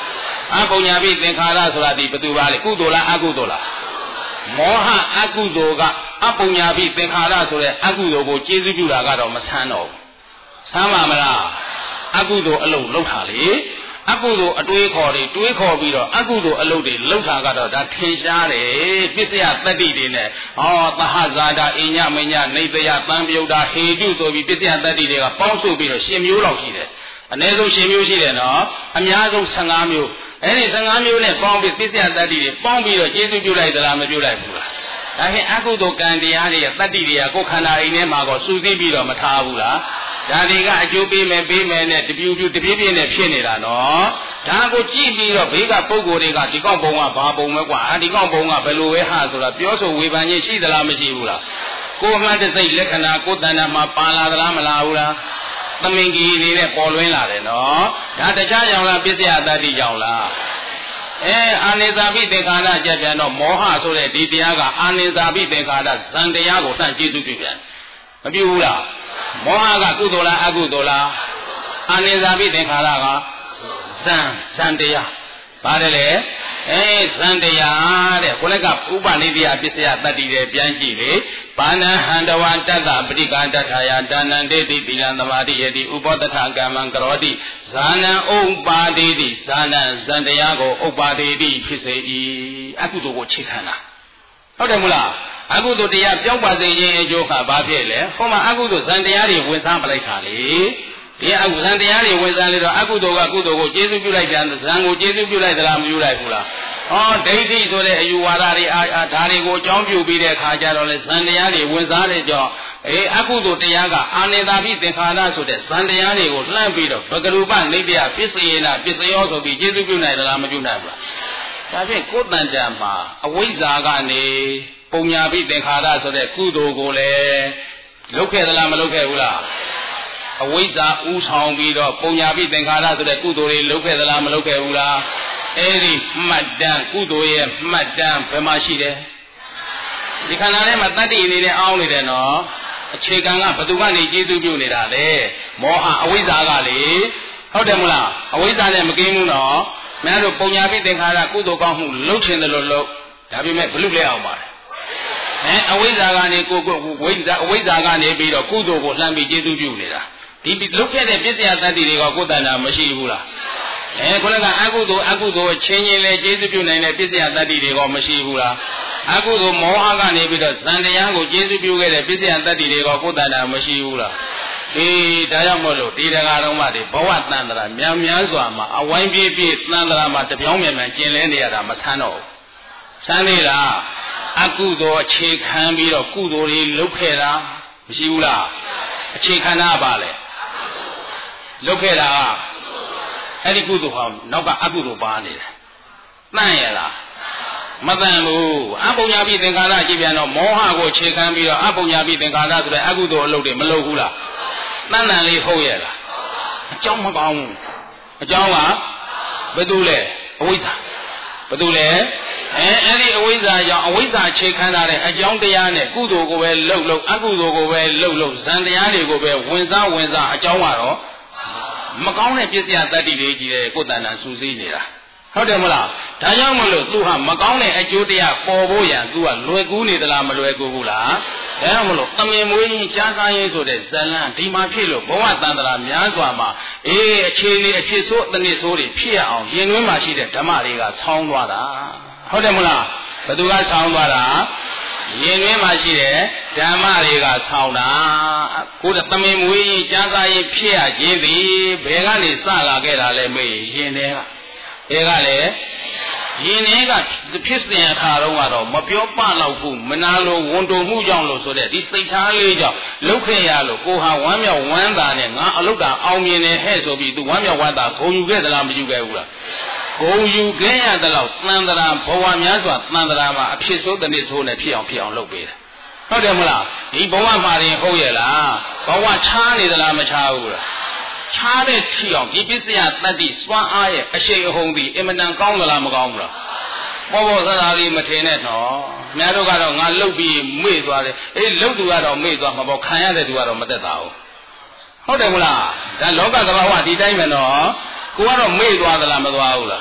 အပုညာပိသင်္ခါရဆိုတာဒီဘယ်သူပါလဲကုသိုလ်လားအကုသိုလ်လားမောဟအကုသိုလ်ကအပုညာပိသင်္ခါရဆိုတဲ့အကုသိုလ်ကိုကျေးဇူးပြုတာကတော့မဆန်းတော့ဘူးဆန်းပါမလားအကုသိုလ်အလုပ်လုပ်တာလေအကုသိုလ်အတွေးခေါ်တွေတွေးခေါ်ပြီးတော့အကုသိုလ်အလုပ်တွေလုပ်တာကတော့ဒါထင်ရှားတယ်ပစ္စယတတ္တိတွေနဲ့ဟောသဟဇာတာအညမညနေတယတံပြုတ်တာဟေတုဆိုပြီးပစ္စယတတ္တိတွေကပေါင်းစုပြီးတော့ရှင်မျိုးလောက်ရှိတယ်အနည်းဆုံးရှင်မျိုးရှိတယ်နော်အများဆုံးဆယ်ငါးမျိုးအဲ့ဒီဆယ်ငါးမျိုးနဲ့ပေါင်းပြီးပစ္စယတတ္တိတွေပေါင်းပြီးတော့ကျေးဇူးပြုလိုက်သလားမပြုလိုက်ဘူးလားဒါဖြင့်အကုသိုလ်ကံတရားတွေရဲ့တတ္တိတွေကကိုယ်ခန္ဓာအိမ်ထဲမှာကိုစူးစီးပြီးတော့မထားဘူးလားဒါတွေကအကျိုးပေးမယ်ပေးမယ်နဲ့တပြူပြူတပြည့်ပြည့်နဲ့ဖြစ်နေတာနော်ဒါကိုကြည့်ပြီးတော့ဘေးကပုံကိုယ်တွေကဒီကောက်ပုံကဘာပုံပဲကွာဒီကောက်ပုံကဘယ်လိုပဲဟာဆိုတာပြောဆိုဝေဖန်ခြင်းရှိသလားမရှိဘူးလားကိုယ်မှတစိတ်လက္ခဏာကိုယ်တဏ္ဍာမှာပါလာသလားမလာဘူးလားသမင်ကြီးလေးနဲ့ပေါ်လွင်လာတယ်နော်ဒါတခြားကြောင့်လားပစ္စယတတ္တိကြောင့်လားအဲအာနိသပိသင်္ခါရကြပြန်တော့မောဟဆိုတဲ့ဒီတရားကအာနိသပိသင်္ခါရဇန်တရားကိုတန့်ကျေးဇူးပြုပြန်မပြုဘူးလားမောဟကကုသိုလ်လားအကုသိုလ်လားအာနိသပိသင်္ခါရကဇန်ဇန်တရားပါတယ်လေအဲဇန်တရားတဲ့ခုနကဥပနိတိယပစ္စယတတ္တိတွေပြန်ကြည့်လေဘာနဟန္တဝတတ္တပရိကာတထာယဒါနံတေတိတိလံသမာတိယတိဥပောတထကမ္မံကရောတိဇာနံဥပ္ပါဒေတိဇာနံဇန်တရားကိုဥပ္ပါဒေတိဖြစ်စေ၏အကုသိုလ်ကိုခြေခံတာဟုတ်တယ်မလားအကုသိုလ်တရားပြောင်းပါစေခြင်းအကျိုးကဘာဖြစ်လဲဟောမှာအကုသိုလ်ဇန်တရားတွေဝင်စားပလိုက်တာလေဒီအကုဇန်တရားတွေဝင်စားလေတော့အကုသိုလ်ကကုသိုလ်ကိုကျေးဇူးပြုလိုက်ပြန်ဇန်ကိုကျေးဇူးပြုလိုက်သလားမပြုလိုက်ဘူးလားဟောဒိဋ္ဌိဆိုတဲ့အယူဝါဒတွေအာဒါတွေကိုအကြောင်းပြုပြီးတဲ့အခါကျတော့လေဇန်တရားတွေဝင်စားတဲ့ကြောင့်အေးအကုသိုလ်တရားကအာနိသပိသင်္ခါရဆိုတဲ့ဇန်တရားတွေကိုလှမ်းပြီးတော့ဘဂရူပနိတ္တယပစ္စယေနပစ္စယောဆိုပြီးကျေးဇူးပြုနိုင်သလားမပြုနိုင်ဘူးလားဒါဖြင့်ကိုယ်တန်တန်မှာအဝိဇ္ဇာကနေပုံညာပိသင်္ခါရဆိုတဲ့ကုသိုလ်ကိုလည်းလုပ်ခဲ့သလားမလုပ်ခဲ့ဘူးလားအဝိဇ္ဇာဥဆောင်ပြီးတော့ပုံညာပိသင်္ခါရဆိုတဲ့ကုသိုလ်တွေလုပ်ခဲ့သလားမလုပ်ခဲ့ဘူးလားအဲ့ဒီမှတ်တမ်းကုသိုလ်ရဲ့မှတ်တမ်းဘယ်မှာရှိတယ်ဒီခန္ဓာထဲမှာတတ္တိအနေနဲ့အောင်းနေတယ်နော်အခြေခံကဘယ်သူကနေကျေးဇူးပြုနေတာလဲမောဟအဝိဇ္ဇာကလေဟုတ်တယ်မလားအဝိဇ္ဇာနဲ့မကင်းဘူးနော်မင်းတို့ပုံညာပိသင်္ခါရကုသိုလ်ကောင်းမှုလုပ်ချင်တယ်လို့လုပ်ဒါပေမဲ့ဘလူလဲအောင်ပါတယ်အဲအဝိဇ္ဇာကနေကိုကိုဝိဇ္ဇာအဝိဇ္ဇာကနေပြီးတော့ကုသိုလ်ကိုလှမ်းပြီးကျေးဇူးပြုနေတာဒီလုပ်ခဲ့တဲ့ပစ္စယတတ္တိတွေကကိုယ်တဏ္ဍာမရှိဘူးလားအဲခုနကအကုသိုလ်အကုသိုလ်ချင်းချင်းလဲကျေးဇူးပြုနိုင်တဲ့ပစ္စယတတ္တိတွေကမရှိဘူးလားအကုသိုလ်မောဟကနေပြီးတော့ဇန်တရားကိုကျေးဇူးပြုခဲ့တဲ့ပစ္စယတတ္တိတွေကကိုယ်တဏ္ဍာမရှိဘူးလားဒီဒါကြောင့်မို့လို့ဒီတရားတော်မှဒီဘဝတန်တရာများများစွာမှာအဝိုင်းပြည့်ပြည့်တန်တရာမှာတပြောင်းမြန်မြန်ကျင်လဲနေရတာမဆန်းတော့ဘူးဆန်းနေလားအကုသိုလ်အခြေခံပြီးတော့ကုသိုလ်တွေလုပ်ခဲ့တာမရှိဘူးလားအခြေခံတာပါလေလုပ်ခဲ့တာကအဲ့ဒီကုသိုလ်ဟောနောက်ကအကုသိုလ်ပါနေတယ်တန့်ရလားမတန့်ဘူးအပုညာပိသင်္ခါရကြည့်ပြန်တော့မောဟကိုအခြေခံပြီးတော့အပုညာပိသင်္ခါရဆိုတဲ့အကုသိုလ်အလုပ်တွေမလုပ်ဘူးလားတန့်တန်လေးဟုတ်ရဲ့လားအကြောင်းမကောင်းဘူးအကြောင်းကဘယ်သူလဲအဝိဇ္ဇာဘယ်သူလဲအဲအဲ့ဒီအဝိဇ္ဇာကြောင့်အဝိဇ္ဇာခြေခံထားတဲ့အကြောင်းတရားနဲ့ကုသိုလ်ကိုပဲလှုပ်လှုပ်အကုသိုလ်ကိုပဲလှုပ်လှုပ်ဇန်တရားတွေကိုပဲဝင်စားဝင်စားအကြောင်းကတော့မကောင်းတဲ့ပစ္စယတတ္တိတွေကြီးတဲ့ကိုယ်တဏ္ဍာစူးစီးနေတာဟုတ်တယ်မလားဒါကြောင့်မလို့သူဟာမကောင်းတဲ့အကျိုးတရားပေါ်ဖို့ရန်သူကလွယ်ကူးနေသလားမလွယ်ကူဘူးလားဒါကြောင့်မလို့တမင်မွေးရင်ကြားစားရင်ဆိုတဲ့ဇလံဒီမှာဖြစ်လို့ဘဝတန်တရာများစွာမှာအေးအခြေအနေအဖြစ်ဆိုးအတနည်းဆိုးတွေဖြစ်ရအောင်ရင်တွင်းမှာရှိတဲ့ဓမ္မတွေကဆောင်းသွားတာဟုတ်တယ်မလားဘယ်သူကဆောင်းသွားတာရင်တွင်းမှာရှိတဲ့ဓမ္မတွေကဆောင်းတာကိုယ်တမင်မွေးရင်ကြားစားရင်ဖြစ်ရခြင်းသည်ဘယ်ကနေစလာခဲ့တာလဲမေးရင်တွေကဘယ်ကလဲရင်တွေကဖြစ်စဉ်အခါတုန်းကတော့မပြောပလောက်ဘူးမနာလိုဝန်တုံမှုကြောင့်လို့ဆိုတဲ့ဒီစိတ်ထားလေးကြောင့်လှုပ်ခဲ့ရလို့ကိုဟာဝမ်းမြောက်ဝမ်းသာနဲ့ငါအလုတ်တာအောင်မြင်နေဟဲ့ဆိုပြီးသူဝမ်းမြောက်ဝမ်းသာဂုဏ်ယူခဲ့သလားမယူခဲ့ဘူးလားဂုဏ်ယူခဲ့ရတဲ့လောက်သံတရာဘဝများစွာသံတရာမှာအဖြစ်ဆိုးတနည်းဆိုးနဲ့ဖြစ်အောင်ဖြစ်အောင်လုပ်ပေးတယ်ဟုတ်တယ်မလားဒီဘဝမှာရင်ဟုတ်ရဲ့လားဘဝချားနေသလားမချားဘူးလားချားတဲ့ထီအောင်ဒီပစ္စယတတ္တိစွမ်းအားရဲ့အရှိန်အဟုန်ဒီအင်မတန်ကောင်းသလားမကောင်းဘူးလားပေါ်ပေါ်စကားလေးမထင်နဲ့နော်များတို့ကတော့ငါလှုပ်ပြီးမေ့သွားတယ်အေးလှုပ်သူကတော့မေ့သွားမှာပေါ့ခံရတဲ့သူကတော့မသက်သာဘူးဟုတ်တယ်မလားဒါလောကသဘာဝဒီတိုင်းပဲနော်ကိုကတော့မေ့သွားသလားမသွားဘူးလား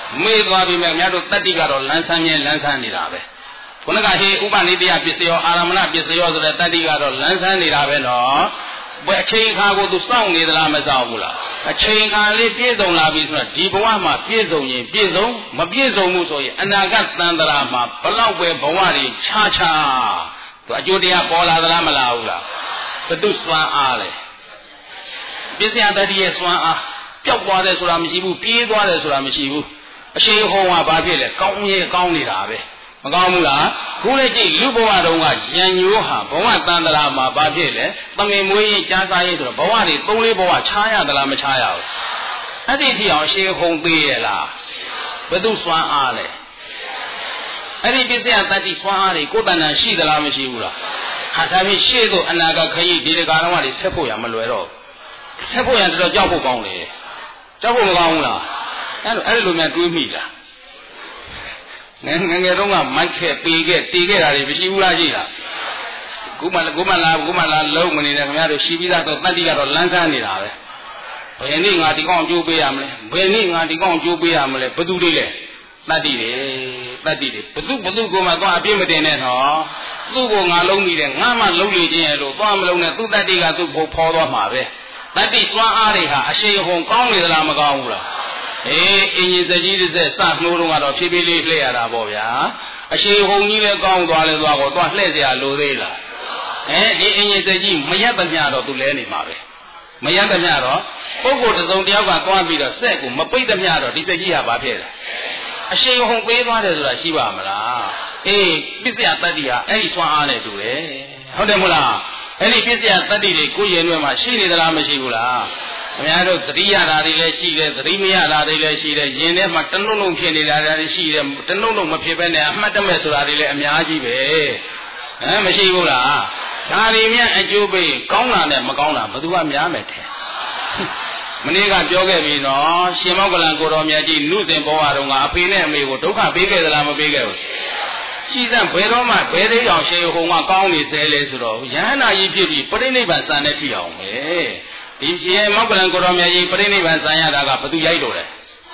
မေ့သွားပြီမဲ့များတို့တတ္တိကတော့လန်းဆန်းမြဲလန်းဆန်းနေတာပဲခုနကဟေဥပနိတယပစ္စယောအာရမဏပစ္စယောဆိုတဲ့တတ္တိကတော့လန်းဆန်းနေတာပဲနော်ဘယ်အချိန်ခါကိုသူစောင့်နေသလားမစောင့်ဘူးလားအချိန်ခါလေးပြည့်စုံလာပြီဆိုတော့ဒီဘဝမှာပြည့်စုံရင်ပြည့်စုံမပြည့်စုံမှုဆိုရင်အနာဂတ်တန်တရာမှာဘလောက်ပဲဘဝတွေခြားခြားသူအကျိုးတရားပေါ်လာသလားမလာဘူးလားဘသူစွမ်းအားလဲပစ္စယတတ္တိရဲ့စွမ်းအားပျောက်သွားတယ်ဆိုတာမရှိဘူးပြေးသွားတယ်ဆိုတာမရှိဘူးအရှိဟောကဘာဖြစ်လဲကောင်းရဲ့ကောင်းနေတာပဲမကောင်းဘူးလားခုလည်းကြည့်လူဘဝတုန်းကရံညိုးဟာဘဝတန်တရာမှာဘာဖြစ်လဲသမင်မွေးရင်ကြားစားရင်ဆိုတော့ဘဝတွေသုံးလေးဘဝခြားရသလားမခြားရဘူးအဲ့ဒီဖြစ်အောင်အရှိဟုံသေးရလားဘယ်သူစွမ်းအားလဲအဲ့ဒီပစ္စယတတ္တိစွမ်းအားတွေကိုယ်တဏ္ဍာရှိသလားမရှိဘူးလားဟာဒါဖြင့်ရှေ့သို့အနာဂတ်ခရီးဒီတကာလုံးကတွေဆက်ဖို့ရမလွယ်တော့ဆက်ဖို့ရတော်တော်ကြောက်ဖို့ကောင်းတယ်ကြောက်ဖို့မကောင်းဘူးလားအဲ့လိုအဲ့လိုများတွေးမိလားငယ်ငယ်တုန်းကမိုက်ခဲ့ပေခဲ့တေခဲ့တာတွေမရှိဘူးလားရှိလားခုမှခုမှလာခုမှလာလုံးမနေနဲ့ခင်ဗျားတို့ရှိပြီးသားတော့တတ္တိကတော့လန်းဆန်းနေတာပဲဘယ်နေ့ငါဒီကောင်အကျိုးပေးရမလဲဘယ်နေ့ငါဒီကောင်အကျိုးပေးရမလဲဘသူလေးလဲတတ္တိတွေတတ္တိတွေဘသူဘသူကိုမှသွားအပြစ်မတင်နဲ့နော်သူ့ကိုငါလုံးမိတယ်ငါမှလုံးနေခြင်းရဲ့လို့သွားမလုံးနဲ့သူ့တတ္တိကသူ့ဖို့ဖော်သွားမှာပဲတတ္တိစွမ်းအားတွေဟာအရှိန်ဟုန်ကောင်းနေသလားမကောင်းဘူးလားအေးအင်ကြီးစကြီးတစ်ဆက်စနှိုးတော့ကတော့ဖြည်းဖြည်းလေးလှည့်ရတာပေါ့ဗျာအရှိန်ဟုန်ကြီးလည်းကောင်းသွားလဲသွားတော့သွားလှည့်เสียလိုသေးလားအဲဒီအင်ကြီးစကြီးမရက်တမျှတော့သူလဲနေမှာပဲမရက်တမျှတော့ပုဂ္ဂိုလ်တစ်စုံတစ်ယောက်ကသွားပြီးတော့စက်ကိုမပိတ်တမျှတော့ဒီစကြီးဟာဘာဖြစ်လဲအရှိန်ဟုန်ပေးသွားတယ်ဆိုတာရှိပါမလားအေးပစ္စယတတ္တိဟာအဲ့ဒီစွမ်းအားနဲ့တူတယ်ဟုတ်တယ်မလားအဲ့ဒီပစ္စယတတ္တိတွေကိုယ်ရင်ထဲမှာရှိနေသလားမရှိဘူးလားခင်ဗျားတို့သတိရတာတွေလည်းရှိတယ်သတိမရတာတွေလည်းရှိတယ်ယင်ထဲမှာတနှုတ်လုံးဖြစ်နေတာတွေရှိတယ်တနှုတ်လုံးမဖြစ်ဘဲနဲ့အမှတ်တမဲ့ဆိုတာတွေလည်းအများကြီးပဲဟမ်မရှိဘူးလားဒါတွေမြတ်အကျိုးပေးကောင်းတာနဲ့မကောင်းတာဘယ်သူကများမယ်ထဲမနေ့ကပြောခဲ့ပြီနော်ရှင်မောကလန်ကိုတော်မြတ်ကြီးနုစဉ်ဘဝတုန်းကအဖေနဲ့အမေကိုဒုက္ခပေးခဲ့သလားမပေးခဲ့ဘူးရှိသဘယ်တော့မှဘယ်သေးအောင်ရှင်ဟုံကကောင်းနေစေလဲဆိုတော့ယဟန္တာကြီးဖြစ်ပြီးပြိဋိဘံစံတဲ့ထိအောင်ပဲဒီရှင်မောကလန်ကိုတော်မြတ်ကြီးပြိဋိဘံစံရတာကဘသူရိုက်တော့လဲ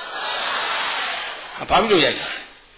ဘာဖြစ်လို့ရိုက်တာ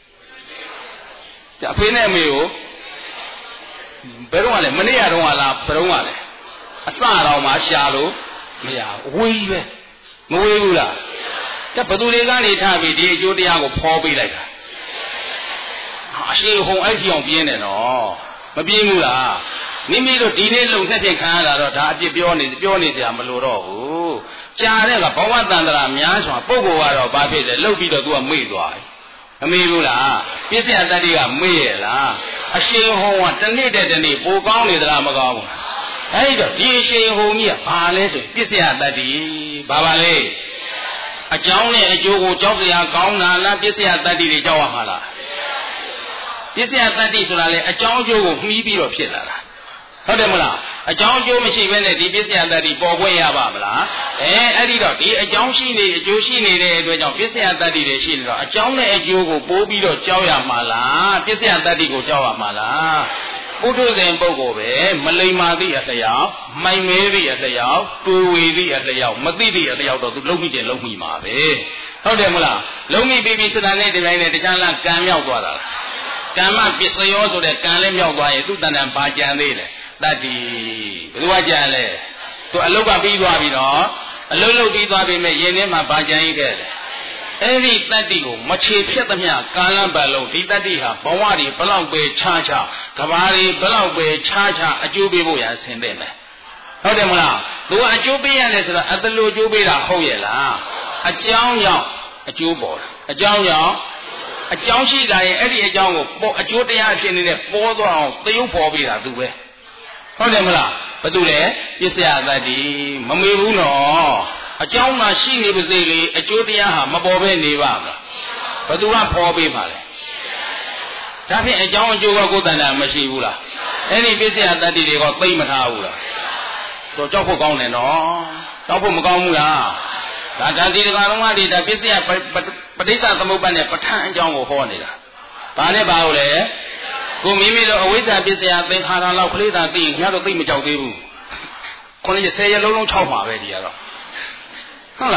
အဖေနဲ့အမေကိုဘယ်တော့မှလဲမနေ့ကတော့လားဘယ်တော့မှလဲအစတော်မှာရှာလို့မရဝေးပဲမဝေးဘူးလားကဲဘသူတွေကနေထားပြီးဒီအကျိုးတရားကိုဖော်ပေးလိုက်တာအရှိဟုံအဲ့ဒီအောင်ပြင်းတယ်နော်မပြင်းဘူးလားမိမိတို့ဒီနေ့လုံသက်ဖြင့်ခံရတာတော့ဒါအပြစ်ပြောနေပြောနေကြမလို့တော့ဘူးကြာတဲ့ကဘဝတန်တရာများစွာပုဂ္ဂိုလ်ကတော့ဘာဖြစ်လဲလှုပ်ပြီးတော့ तू ကမေ့သွားပြီအမေဘူးလားပြစ္ဆယတတ္တိကမေ့ရလားအရှိဟုံကတနေ့တဲ့တနေ့ပိုကောင်းနေသလားမကောင်းဘူးအဲ့တော့ဒီအရှိဟုံကြီးကဘာလဲဆိုပြစ္ဆယတတ္တိဘာပါလဲအကြောင်းနဲ့အကျိုးကိုကြောက်စရာကောင်းတာလားပြစ္ဆယတတ္တိတွေကြောက်ရမှာလားပစ္စယတတ္တိဆိုတာလေအကြောင်းအကျိုးကိုမှီးပြီးတော့ဖြစ်လာတာဟုတ်တယ်မလားအကြောင်းအကျိုးမရှိဘဲနဲ့ဒီပစ္စယတတ္တိပေါ်ခွင့်ရပါမလားအဲအဲ့ဒီတော့ဒီအကြောင်းရှိနေအကျိုးရှိနေတဲ့အတွက်ကြောင့်ပစ္စယတတ္တိတွေရှိနေတော့အကြောင်းနဲ့အကျိုးကိုပိုးပြီးတော့ကြောက်ရမှာလားပစ္စယတတ္တိကိုကြောက်ရမှာလားပုထုဇဉ်ပုဂ္ဂိုလ်ပဲမလိမ္မာသည့်အလျောက်မိုင်မဲသည့်အလျောက်တွေးဝေသည့်အလျောက်မသိသည့်အလျောက်တော့သူလုံးမိတယ်လုံးမိမှာပဲဟုတ်တယ်မလားလုံးမိပြီးပြီးစတာနဲ့ဒီတိုင်းနဲ့တခြားလားကံမြောက်သွားတာကမ္မပစ္စယောဆိုတဲ့ကံလေးမြောက်သွားရင်သူ့တဏ္ဍာဘာကြံသေးလဲတတ္တိဘယ်သူကကြံလဲသူအလုတ်ကပြီးသွားပြီတော့အလုတ်လုတ်ပြီးသွားပြီမဲ့ရင်ထဲမှာဘာကြံရခဲ့လဲအဲ့ဒီတတ္တိကိုမချေဖြတ်သမျှကာလပတ်လုံးဒီတတ္တိဟာဘဝတွေဘလောက်ပဲခြားခြားကဘာတွေဘလောက်ပဲခြားခြားအကျိုးပေးဖို့ရဆင်တဲ့မယ်ဟုတ်တယ်မလားသူကအကျိုးပေးရတယ်ဆိုတော့အတလူအကျိုးပေးတာဟုတ်ရဲ့လားအကြောင်းကြောင့်အကျိုးပေါ်တာအကြောင်းကြောင့်အကြောင်းရှိတာရင်အဲ့ဒီအကြောင်းကိုပေါ်အကျိုးတရားဖြစ်နေတဲ့ပေါ်သွားအောင်သရုပ်ပေါ်ပေးတာသူပဲဟုတ်တယ်မလားဘာတူလဲပစ္စယတတ္တိမမေ့ဘူးနော်အကြောင်းမှရှိနေပါစေလေအကျိုးတရားဟာမပေါ်ဘဲနေပါမလားဘသူကဖော်ပေးပါလဲဒါဖြင့်အကြောင်းအကျိုးကကိုယ်တဏ္ဍာမရှိဘူးလားအဲ့ဒီပစ္စယတတ္တိတွေကသိမ့်မထားဘူးလားတော့ကြောက်ဖို့ကောင်းတယ်နော်ကြောက်ဖို့မကောင်းဘူးလားဒါတန်တိတကာလုံးကဒီဒါပစ္စယပဋိစ္စသမုပ္ပါဒ်နဲ့ပဋ္ဌာန်းအကြောင်းကိုဟောနေတာဘာနဲ့ပါလို့လဲကိုမိမိတို့အဝိဇ္ဇာပစ္စယသင်္ခါရလောက်ကလေးသာသိရင်ညတော့သိမကြောက်သေးဘူးခုနှစ်ဆယ်ရက်လုံးလုံး၆မှာပဲဒီကတော့ဟုတ်လား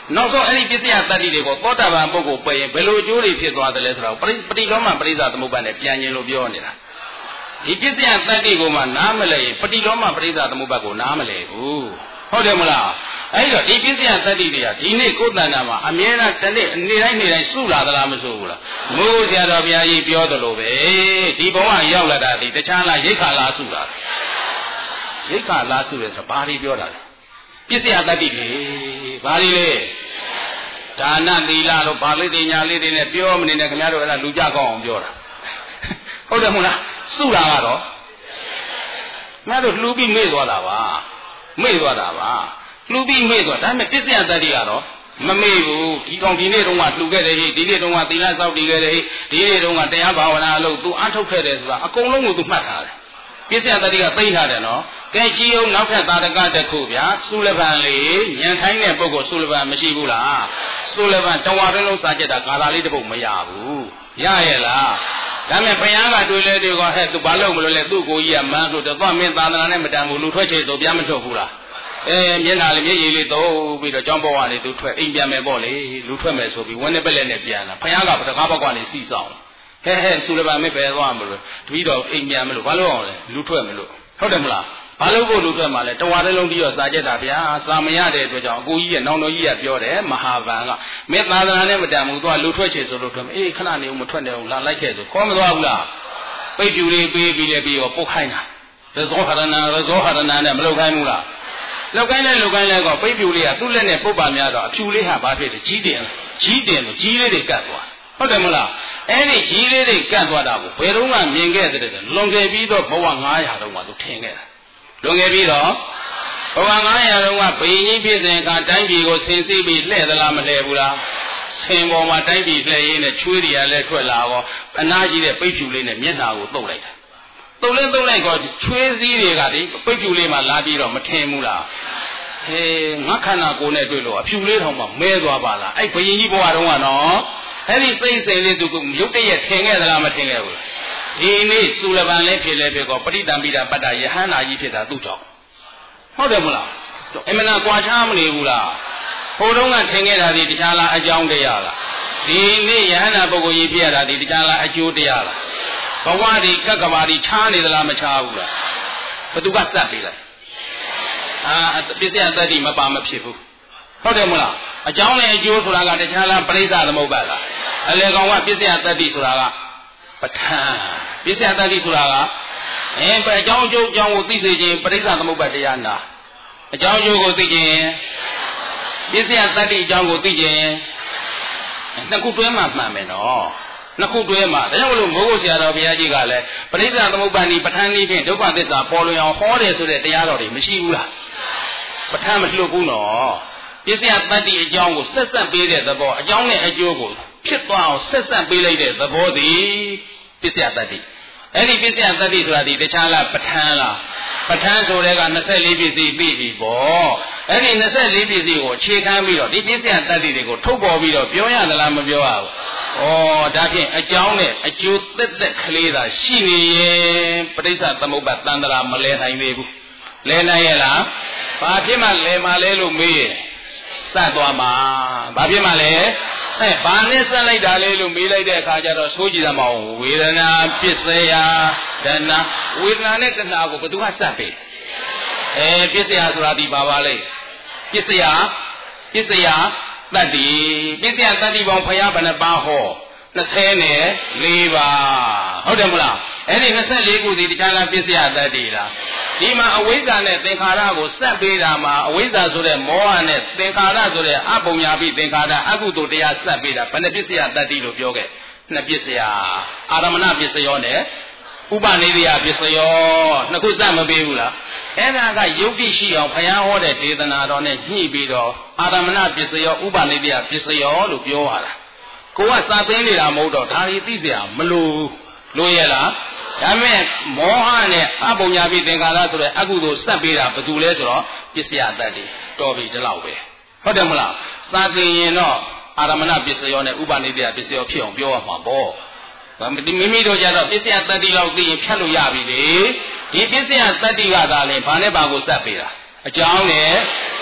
နောက်ဆုံးအဲ့ဒီပစ္စယတတ္တိတွေကိုသောတာပန်ပုဂ္ဂိုလ်ပယ်ရင်ဘယ်လိုအကျိုးတွေဖြစ်သွားတယ်လဲဆိုတော့ပฏิလောမပရိစ္ဆသမုပ္ပါဒ်နဲ့ပြန်ရင်လို့ပြောနေတာဒီပစ္စယတတ္တိကိုမှနားမလဲရင်ပฏิလောမပရိစ္ဆသမုပ္ပါဒ်ကိုနားမလဲဘူးဟုတ်တယ်မလားအဲ့တော့ဒီပစ္စယတတ္တိတွေကဒီနေ့ကိုယ်တဏ္ဍာမှာအမြဲတမ်းတစ်နေ့နေ့တိုင်းနေ့တိုင်းစုလာသလားမစုဘူးလားမိုးဆရာတော်ဘုရားကြီးပြောသလိုပဲဒီဘဝရောက်လာတာဒီတခြားလားရိတ်ခါလားစုလာရိတ်ခါလားစုတယ်ဆိုဘာတွေပြောတာလဲပစ္စယတတ္တိတွေဘာတွေလဲဒါနသီလလို့ဘာလေးတွေညာလေးတွေနဲ့ပြောမနေနဲ့ခင်ဗျားတို့အဲ့ဒါလူကြကောင်းအောင်ပြောတာဟုတ်တယ်မဟုတ်လားစုလာကတော့ခင်ဗျားတို့လှူပြီးမေ့သွားတာပါမေ့သွားတာပါလှူပြီးမေ့သွားဒါပေမဲ့ပစ္စယတတ္တိကတော့မမေ့ဘူးဒီကောင်ဒီနေ့တုန်းကလှူခဲ့တယ်ဟိဒီနေ့တုန်းကသီလစောင့်တည်ခဲ့တယ်ဟိဒီနေ့တုန်းကတရားဘာဝနာလုပ်သူအားထုတ်ခဲ့တယ်ဆိုတာအကုန်လုံးကိုသူမှတ်ထားတယ်ပစ္စယတတ္တိကသိထားတယ်နော်ကဲကြည့်အောင်နောက်ထပ်သာဓကတစ်ခုဗျာသုလဗံလေးညံထိုင်းတဲ့ပုဂ္ဂိုလ်သုလဗံမရှိဘူးလားသုလဗံတဝါတလုံးစာချက်တာဂါထာလေးတစ်ပုဒ်မရဘူးရရဲ့လားဒါမဲ့ဘုရားကတွေ့လဲတွေ့ကောဟဲ့သူဘာလို့မလို့လဲသူ့ကိုကြီးကမန်းလို့တော့မင်းသာသနာနဲ့မတန်ဘူးလူထွက်ချေဆိုပြန်မထွက်ဘူးလားအဲမျက်နှာလေးမျက်ရည်လေးသုံးပြီးတော့ကြောင်းပေါ်ကနေသူထွက်အိမ်ပြန်မယ်ပေါ့လေလူထွက်မယ်ဆိုပြီးဝန်းနေပက်လက်နဲ့ပြန်လာဘုရားကပထကားဘောက်ကနေစီဆောင်ဟဲ့ဟဲ့သုလဗံမပဲသွားမလို့တပည့်တော်အိမ်ပြန်မလို့ဘာလို့အောင်လဲလူထွက်မလို့ဟုတ်တယ်မလားဘာလို့ကိုလူထွက်မှာလဲတဝါတစ်လုံးပြီးတော့စာကြက်တာဗျာစာမရတဲ့အတွက်ကြောင့်အကိုကြီးရဲ့နောင်တော်ကြီးကပြောတယ်မဟာဗန်ကမင်းသာသနာနဲ့မတန်ဘူးသူကလူထွက်ချေဆိုလို့ထွက်အေးခဏနေဦးမထွက်နေအောင်လာလိုက်ခဲ့ဆိုခေါ်မသွားဘူးလားပိတ်ပြူလေးပေးပြီးလဲပြီးတော့ပုတ်ခိုင်းတာရဇောဟရဏရဇောဟရဏနဲ့မလုပ်ခိုင်းဘူးလားလောက်ကိုင်းလဲလောက်ကိုင်းလဲကောပိတ်ပြူလေးကသူ့လက်နဲ့ပုတ်ပါများတော့အဖြူလေးဟာဘာဖြစ်လဲကြီးတင်ကြီးတင်လို့ကြီးလေးတွေကတ်သွားဟုတ်တယ်မလားအဲ့ဒီကြီးလေးတွေကတ်သွားတာကိုဘယ်တော့မှမြင်ခဲ့တဲ့လွန်ခဲ့ပြီးတော့ဘဝငါးရာတော့မှသူထင်ခဲ့တာလွန်ခဲ့ပြီးတော့ဘဝငါးရာတော့ကဘိန်းကြီးဖြစ်စဉ်ကတိုင်းပြည်ကိုဆင်ဆီးပြီးလှဲ့သလားမလှဲ့ဘူးလားဆင်ပေါ်မှာတိုင်းပြည်လှဲ့ရင်းနဲ့ချွေးတွေကလည်းထွက်လာတော့အနာကြီးတဲ့ပိတ်ဖြူလေးနဲ့မျက်နှာကိုတုပ်လိုက်တာတုပ်လဲတုပ်လိုက်တော့ချွေးစည်းတွေကဒီပိတ်ဖြူလေးမှလာပြီးတော့မထင်ဘူးလားဟေးငါခန္ဓာကိုယ်နဲ့တွေ့လို့အဖြူလေးထောင်မှမဲသွားပါလားအဲ့ဘိန်းကြီးဘဝတော့ကနော်အဲ့ဒီစိတ်စိတ်လေးသူကရုပ်တရက်ထင်ခဲ့သလားမထင်ခဲ့ဘူးဒီနေ့သုလဗံလေးဖြစ်လဲဖြစ်ကောပဋိတံပိတာပတ္တယဟန္တာကြီးဖြစ်တာသူ့ကြောင့်ဟုတ်တယ်မလားအမှန်ကွာခြားမနေဘူးလားဟိုတုန်းကထင်ခဲ့တာဒီတခြားလားအကြောင်းတရားလားဒီနေ့ယဟန္တာပုဂ္ဂိုလ်ကြီးဖြစ်ရတာဒီတခြားလားအကျိုးတရားလားဘဝဒီကက်ကဘာဒီခြားနေသလားမခြားဘူးလားဘသူကစက်ပေးလိုက်အာပစ္စယတတ္တိမပါမဖြစ်ဘူးဟုတ်တယ်မလားအကြောင်းနဲ့အကျိုးဆိုတာကတခြားလားပရိစ္ဆသမုပ္ပါဒ်လားအလေကောင်ကပစ္စယတတ္တိဆိုတာကပဋ္ဌာန်းပစ္စယတတ္တိဆိုတာကအဲအကြောင်းအကျိုးအကြောင်းကိုသိစေခြင်းပရိစ္ဆသမုပ္ပါဒ်တရားနာအကြောင်းအကျိုးကိုသိခြင်းပစ္စယတတ္တိအကြောင်းကိုသိခြင်းနှစ်ခုတွဲမှမှန်မယ်နော်နှစ်ခုတွဲမှဒါကြောင့်မလို့မိုးကိုဆရာတော်ဘုရားကြီးကလည်းပရိစ္ဆသမုပ္ပါဒ်ဤပဋ္ဌာန်းဤဖြင့်ဒုက္ခသစ္စာပေါ်လွင်အောင်ဟောတယ်ဆိုတဲ့တရားတော်တွေမရှိဘူးလားပဋ္ဌာန်းမလှုပ်ဘူးနော်ပစ္စယတတ္တိအကြောင်းကိုဆက်ဆက်ပေးတဲ့သဘောအကြောင်းနဲ့အကျိုးကိုဖြစ်သွားအောင်ဆက်ဆက်ပေးလိုက်တဲ့သဘောသည်ပစ္စယတတ္တိအဲ့ဒီပစ္စယတတ္တိဆိုတာဒီတခြားလားပဋ္ဌာန်းလားပဋ္ဌာန်းဆိုတဲ့ကနှစ်ဆယ့်လေးပစ္စည်းပြီးပြီပေါ့အဲ့ဒီနှစ်ဆယ့်လေးပစ္စည်းကိုအခြေခံပြီးတော့ဒီပစ္စယတတ္တိတွေကိုထုတ်ပေါ်ပြီးတော့ပြောရသလားမပြောရဘူးဩဒါဖြင့်အကြောင်းနဲ့အကျိုးသက်သက်ကလေးသာရှိနေရင်ပဋိစ္စသမုပ္ပါဒ်တန်တရာမလဲနိုင်သေးဘူးလဲနိုင်ရဲ့လားဘာဖြစ်မှလဲမှလဲလို့မေးရင်စတ်သွားမှာဘာဖြစ်မှလဲအဲဘာနဲ့ဆက်လိုက်တာလဲလို့မေးလိုက်တဲ့အခါကျတော့ဆိုးကြည့်သမောင်းဝေဒနာပစ္စယဒနာဝေဒနာနဲ့တဏှာကိုဘယ်သူကစပ်ပေးအဲပစ္စယဆိုတာဒီပါပါလေပစ္စယပစ္စယတတ္တိပစ္စယတတ္တိပေါင်းဖယားဘယ်နှပါဟော၂၄ပါးဟုတ်တယ်မလားအဲ့ဒီ၂၄ခုဒီတခြားလားပစ္စယတတ္တိလားဒီမှာအဝိဇ္ဇာနဲ့သင်္ခါရကိုစက်ပေးတာမှာအဝိဇ္ဇာဆိုတဲ့မောဟနဲ့သင်္ခါရဆိုတဲ့အပုံညာပိသင်္ခါရအကုသိုလ်တရားစက်ပေးတာဘယ်နှပစ္စယတတ္တိလို့ပြောခဲ့နှစ်ပစ္စယအာရမဏပစ္စယောနဲ့ဥပနိရိယပစ္စယောနှစ်ခုစက်မပေးဘူးလားအဲ့ဒါကယုတ်တိရှိအောင်ဘုရားဟောတဲ့ဒေသနာတော်နဲ့ညှိပြီးတော့အာရမဏပစ္စယောဥပနိရိယပစ္စယောလို့ပြောရတာကိုကစာသိနေတာမဟုတ်တော့ဒါတွေသိเสียမလို့လို့ရလားဒါမဲ့မောဟနဲ့အပုံညာပိသင်္ခါရဆိုတဲ့အကုသိုလ်စက်ပေးတာဘယ်သူလဲဆိုတော့ပစ္စယတတ္တိတော်ပြီဒီလောက်ပဲဟုတ်တယ်မလားစာသိရင်တော့အာရမဏပစ္စယောနဲ့ဥပနိဒေယပစ္စယောဖြစ်အောင်ပြောရမှာပေါ့မိမိတို့ကြတော့ပစ္စယတတ္တိလောက်သိရင်ဖြတ်လို့ရပြီလေဒီပစ္စယတတ္တိကသာလေဘာနဲ့ဘာကိုစက်ပေးတာအကြောင်းနဲ့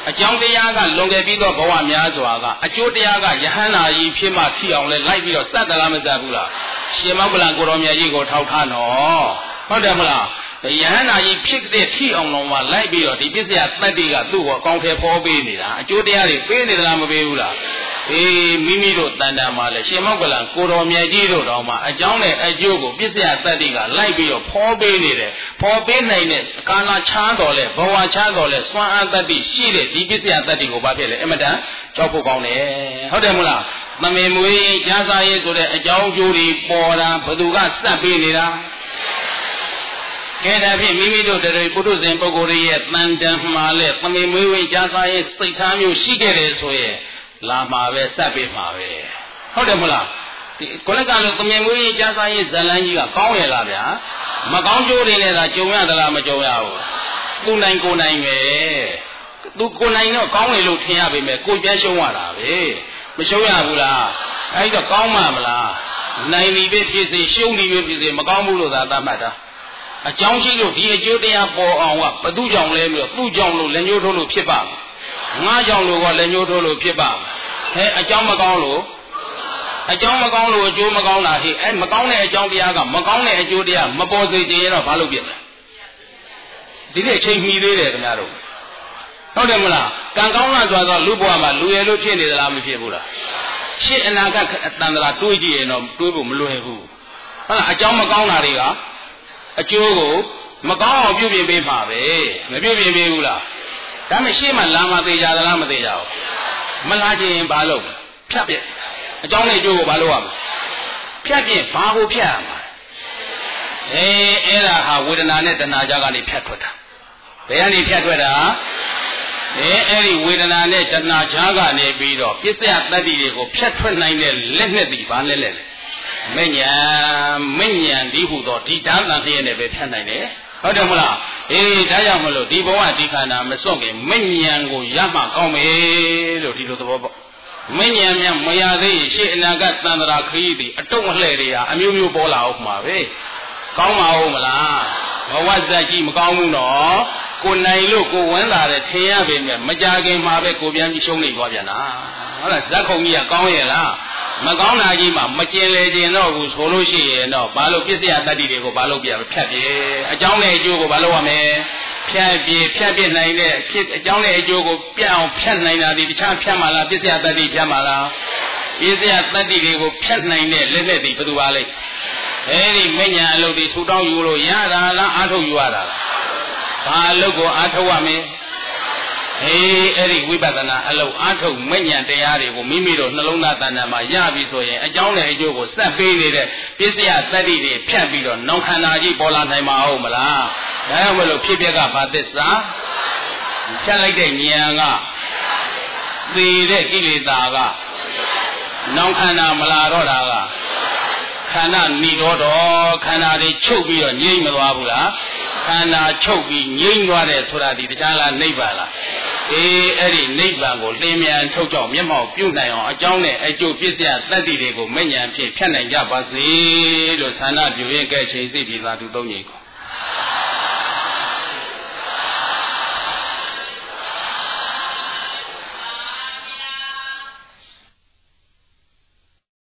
အကြောင်းတရားကလွန်ခဲ့ပြီးတော့ဘဝများစွာကအကျိုးတရားကယဟန္တာကြီးဖြစ်မှဖြစ်အောင်လဲလိုက်ပြီးတော့စက်တလားမစက်ဘူးလားရှင်မောက္ကလံကိုတော်မြတ်ကြီးကိုထောက်ထားနော်ဟုတ်တယ်မလားယဟန္တာကြီးဖြစ်တဲ့ဖြစ်အောင်လုံးမှလိုက်ပြီးတော့ဒီပစ္စယတတ္တိကသူ့ကိုအကောင်းထဲပေါ်ပေးနေတာအကျိုးတရားတွေပေးနေသလားမပေးဘူးလားအေးမိမိတို့တန်တန်မှာလဲရှင်မောက္ကလံကိုတော်မြတ်ကြီးတို့တောင်မှအကြောင်းနဲ့အကျိုးကိုပစ္စယတတ္တိကလိုက်ပြီးတော့ဖော်ပေးနေတယ်ဖော်ပေးနိုင်တဲ့ကာလချမ်းတော်လဲဘဝချမ်းတော်လဲစွမ်းအားတတ္တိရှိတဲ့ဒီပစ္စယတတ္တိကိုဘာဖြစ်လဲအမတန်ကြောက်ဖို့ကောင်းတယ်ဟုတ်တယ်မလားသမင်မွေးကြားစားရေးဆိုတဲ့အကြောင်းအကျိုးတွေပေါ်တာဘသူကစက်ပေးနေတာကဲဒါဖြင့်မိမိတို့တွေပုထုဇဉ်ပုဂ္ဂိုလ်ရဲ့တန်တန်မှာလဲသမင်မွေးဝင်ကြားစားရေးစိတ်ထားမျိုးရှိခဲ့တယ်ဆိုရင်လာမှာပဲစက်ပေးမှာပဲဟုတ်တယ်မလားဒီကိုလကလို့သမင်မွေးကြားစားရေးဇလန်းကြီးကကောင်းရလားဗျာမကောင်းကျိုးတွေနဲ့သာကြုံရသလားမကြုံရဘူးသူနိုင်ကိုနိုင်ပဲသူကိုနိုင်တော့ကောင်းတယ်လို့ထင်ရပေမဲ့ကိုပြန်ရှုံးရတာပဲမရှုံးရဘူးလားအဲ့တော့ကောင်းမှာမလားနိုင်ပြီပဲဖြစ်စေရှုံးပြီပဲဖြစ်စေမကောင်းဘူးလို့သာသတ်မှတ်တာအကြောင်းရှိလို့ဒီအကျိုးတရားပေါ်အောင်ကဘသူကြောင့်လဲပြီးတော့သူ့ကြောင့်လို့လက်ညှိုးထိုးလို့ဖြစ်ပါ့ငါကြောင့်လို့ကလက်ညှိုးထိုးလို့ဖြစ်ပါ့ဟဲ့အကြောင်းမကောင်းလို့အကြောင်းမကောင်းလို့အကျိုးမကောင်းတာဟဲ့အဲမကောင်းတဲ့အကြောင်းတရားကမကောင်းတဲ့အကျိုးတရားမပေါ်စေချင်ရင်တော့ဘာလုပ်ပြမလဲဒီနေ့အချိန်မီသေးတယ်ခင်ဗျားတို့ဟုတ်တယ်မလားကံကောင်းလာဆိုတော့လူဘဝမှာလူရယ်လို့ဖြစ်နေသလားမဖြစ်ဘူးလားရှေ့အနာဂတ်တန်တရာတွေးကြည့်ရင်တော့တွေးဖို့မလွယ်ဘူးဟုတ်လားအကြောင်းမကောင်းတာတွေကအကျိုးကိုမကောင်းအောင်ပြုပြင်ပေးမှာပဲမပြုပြင်ပေးဘူးလားဒါမှရှေ့မှာလာမသေးကြသလားမသေးကြဘူးမလာချင်ရင်ဘာလုပ်ဖြတ်ပြက်အကြောင်းနဲ့အကျိုးကိုဘာလုပ်ရမလဲဖြတ်ပြက်ဘာကိုဖြတ်ရမှာအေးအဲ့ဒါဟာဝေဒနာနဲ့တဏှာကြကနေဖြတ်ထွက်တာဘယ်ကနေဖြတ်ထွက်တာအဲအဲ့ဒီဝေဒနာနဲ့တဏှာကြားကနေပြီးတော့ပစ္စယတတ္တိတွေကိုဖြတ်ထွက်နိုင်တဲ့လက်နဲ့ဒီဘာလဲလဲမဉ္ဇဉ်မဉ္ဇဉ်ဒီဟုသောဒီဓာတ်တန်လျက်နဲ့ပဲဖြတ်နိုင်တယ်ဟုတ်တယ်မလားအေးဒါကြောင့်မလို့ဒီဘဝဒီခန္ဓာမစွန့်ခင်မဉ္ဇဉ်ကိုရမှကောင်းမယ်လို့ဒီလိုသဘောပေါက်မဉ္ဇဉ်များမရသေးရှေ့အနာဂတ်တန်ត្រာခရီးသည်အတုံးအလှဲ့တွေဟာအမျိုးမျိုးပေါ်လာအောင်မှာပဲကောင်းပါဦးမလားဘဝဇက်ကြီးမကောင်းဘူးနော်ကိုနိုင်လို့ကိုဝမ်းသာတယ်ထင်ရပေမဲ့မကြခင်မှာပဲကိုပြန်ပြီးရှုံးနေသွားပြန်တာဟုတ်လားဇက်ခုံကြီးကကောင်းရဲ့လားမကောင်းတာကြီးမှမကျင်လေကျင်တော့ဘူးဆိုလို့ရှိရင်တော့ဘာလို့ပစ္စယတတ္တိတွေကိုဘာလို့ပြဖြတ်ပြေအကြောင်းနဲ့အကျိုးကိုဘာလို့ရမလဲဖြတ်ပြေဖြတ်ပြနိုင်တဲ့ဖြစ်အကြောင်းနဲ့အကျိုးကိုပြအောင်ဖြတ်နိုင်တာဒီတခြားဖြတ်မှလားပစ္စယတတ္တိဖြတ်မှလားပစ္စယတတ္တိတွေကိုဖြတ်နိုင်တဲ့လက်နဲ့ဒီဘယ်သူပါလဲအဲဒီမဉ္ဇဉ်အလုပ်ဒီဆူတောင်းယူလို့ရတာလားအားထုတ်ယူရတာလားဘာအလုပ်ကိုအားထုတ်ရမလဲအေးအဲ့ဒီဝိပဿနာအလုပ်အားထုတ်မဉ္ဇဉ်တရားတွေကိုမိမိတို့နှလုံးသားတဏ္ဍာမှာရပြီဆိုရင်အကြောင်းနဲ့အကျိုးကိုစက်ပေးနေတဲ့ပစ္စယတတ္တိတွေဖြတ်ပြီးတော့နောင်ခန္ဓာကြီးပေါ်လာနိုင်မှာဟုတ်မလားဒါကြောင့်မလို့ဖြစ်ပျက်ကဘာသစ္စာဖြတ်လိုက်တဲ့ဉာဏ်ကသေတဲ့ကိလေသာကနောင်ခန္ဓာမလာတော့တာကခန္ဓာဏီတော့တော့ခန္ဓာတွေချုပ်ပြီးတော့ငြိမ့်မသွားဘူးလားခန္ဓာချုပ်ပြီးငြိမ့်သွားတယ်ဆိုတာဒီတခြားလားနိဗ္ဗာန်လားအေးအဲ့ဒီနိဗ္ဗာန်ကိုလင်းမြန်ထုတ်ကြောက်မျက်မှောက်ပြုနိုင်အောင်အကြောင်းနဲ့အကျိုးပစ္စယတတ္တိတွေကိုမဉ္ဇဉ်ဖြင့်ဖြတ်နိုင်ကြပါစေလို့ဆန္ဒပြုရင်ကဲချိန်စီပြီးသာသူသုံးကြီးကို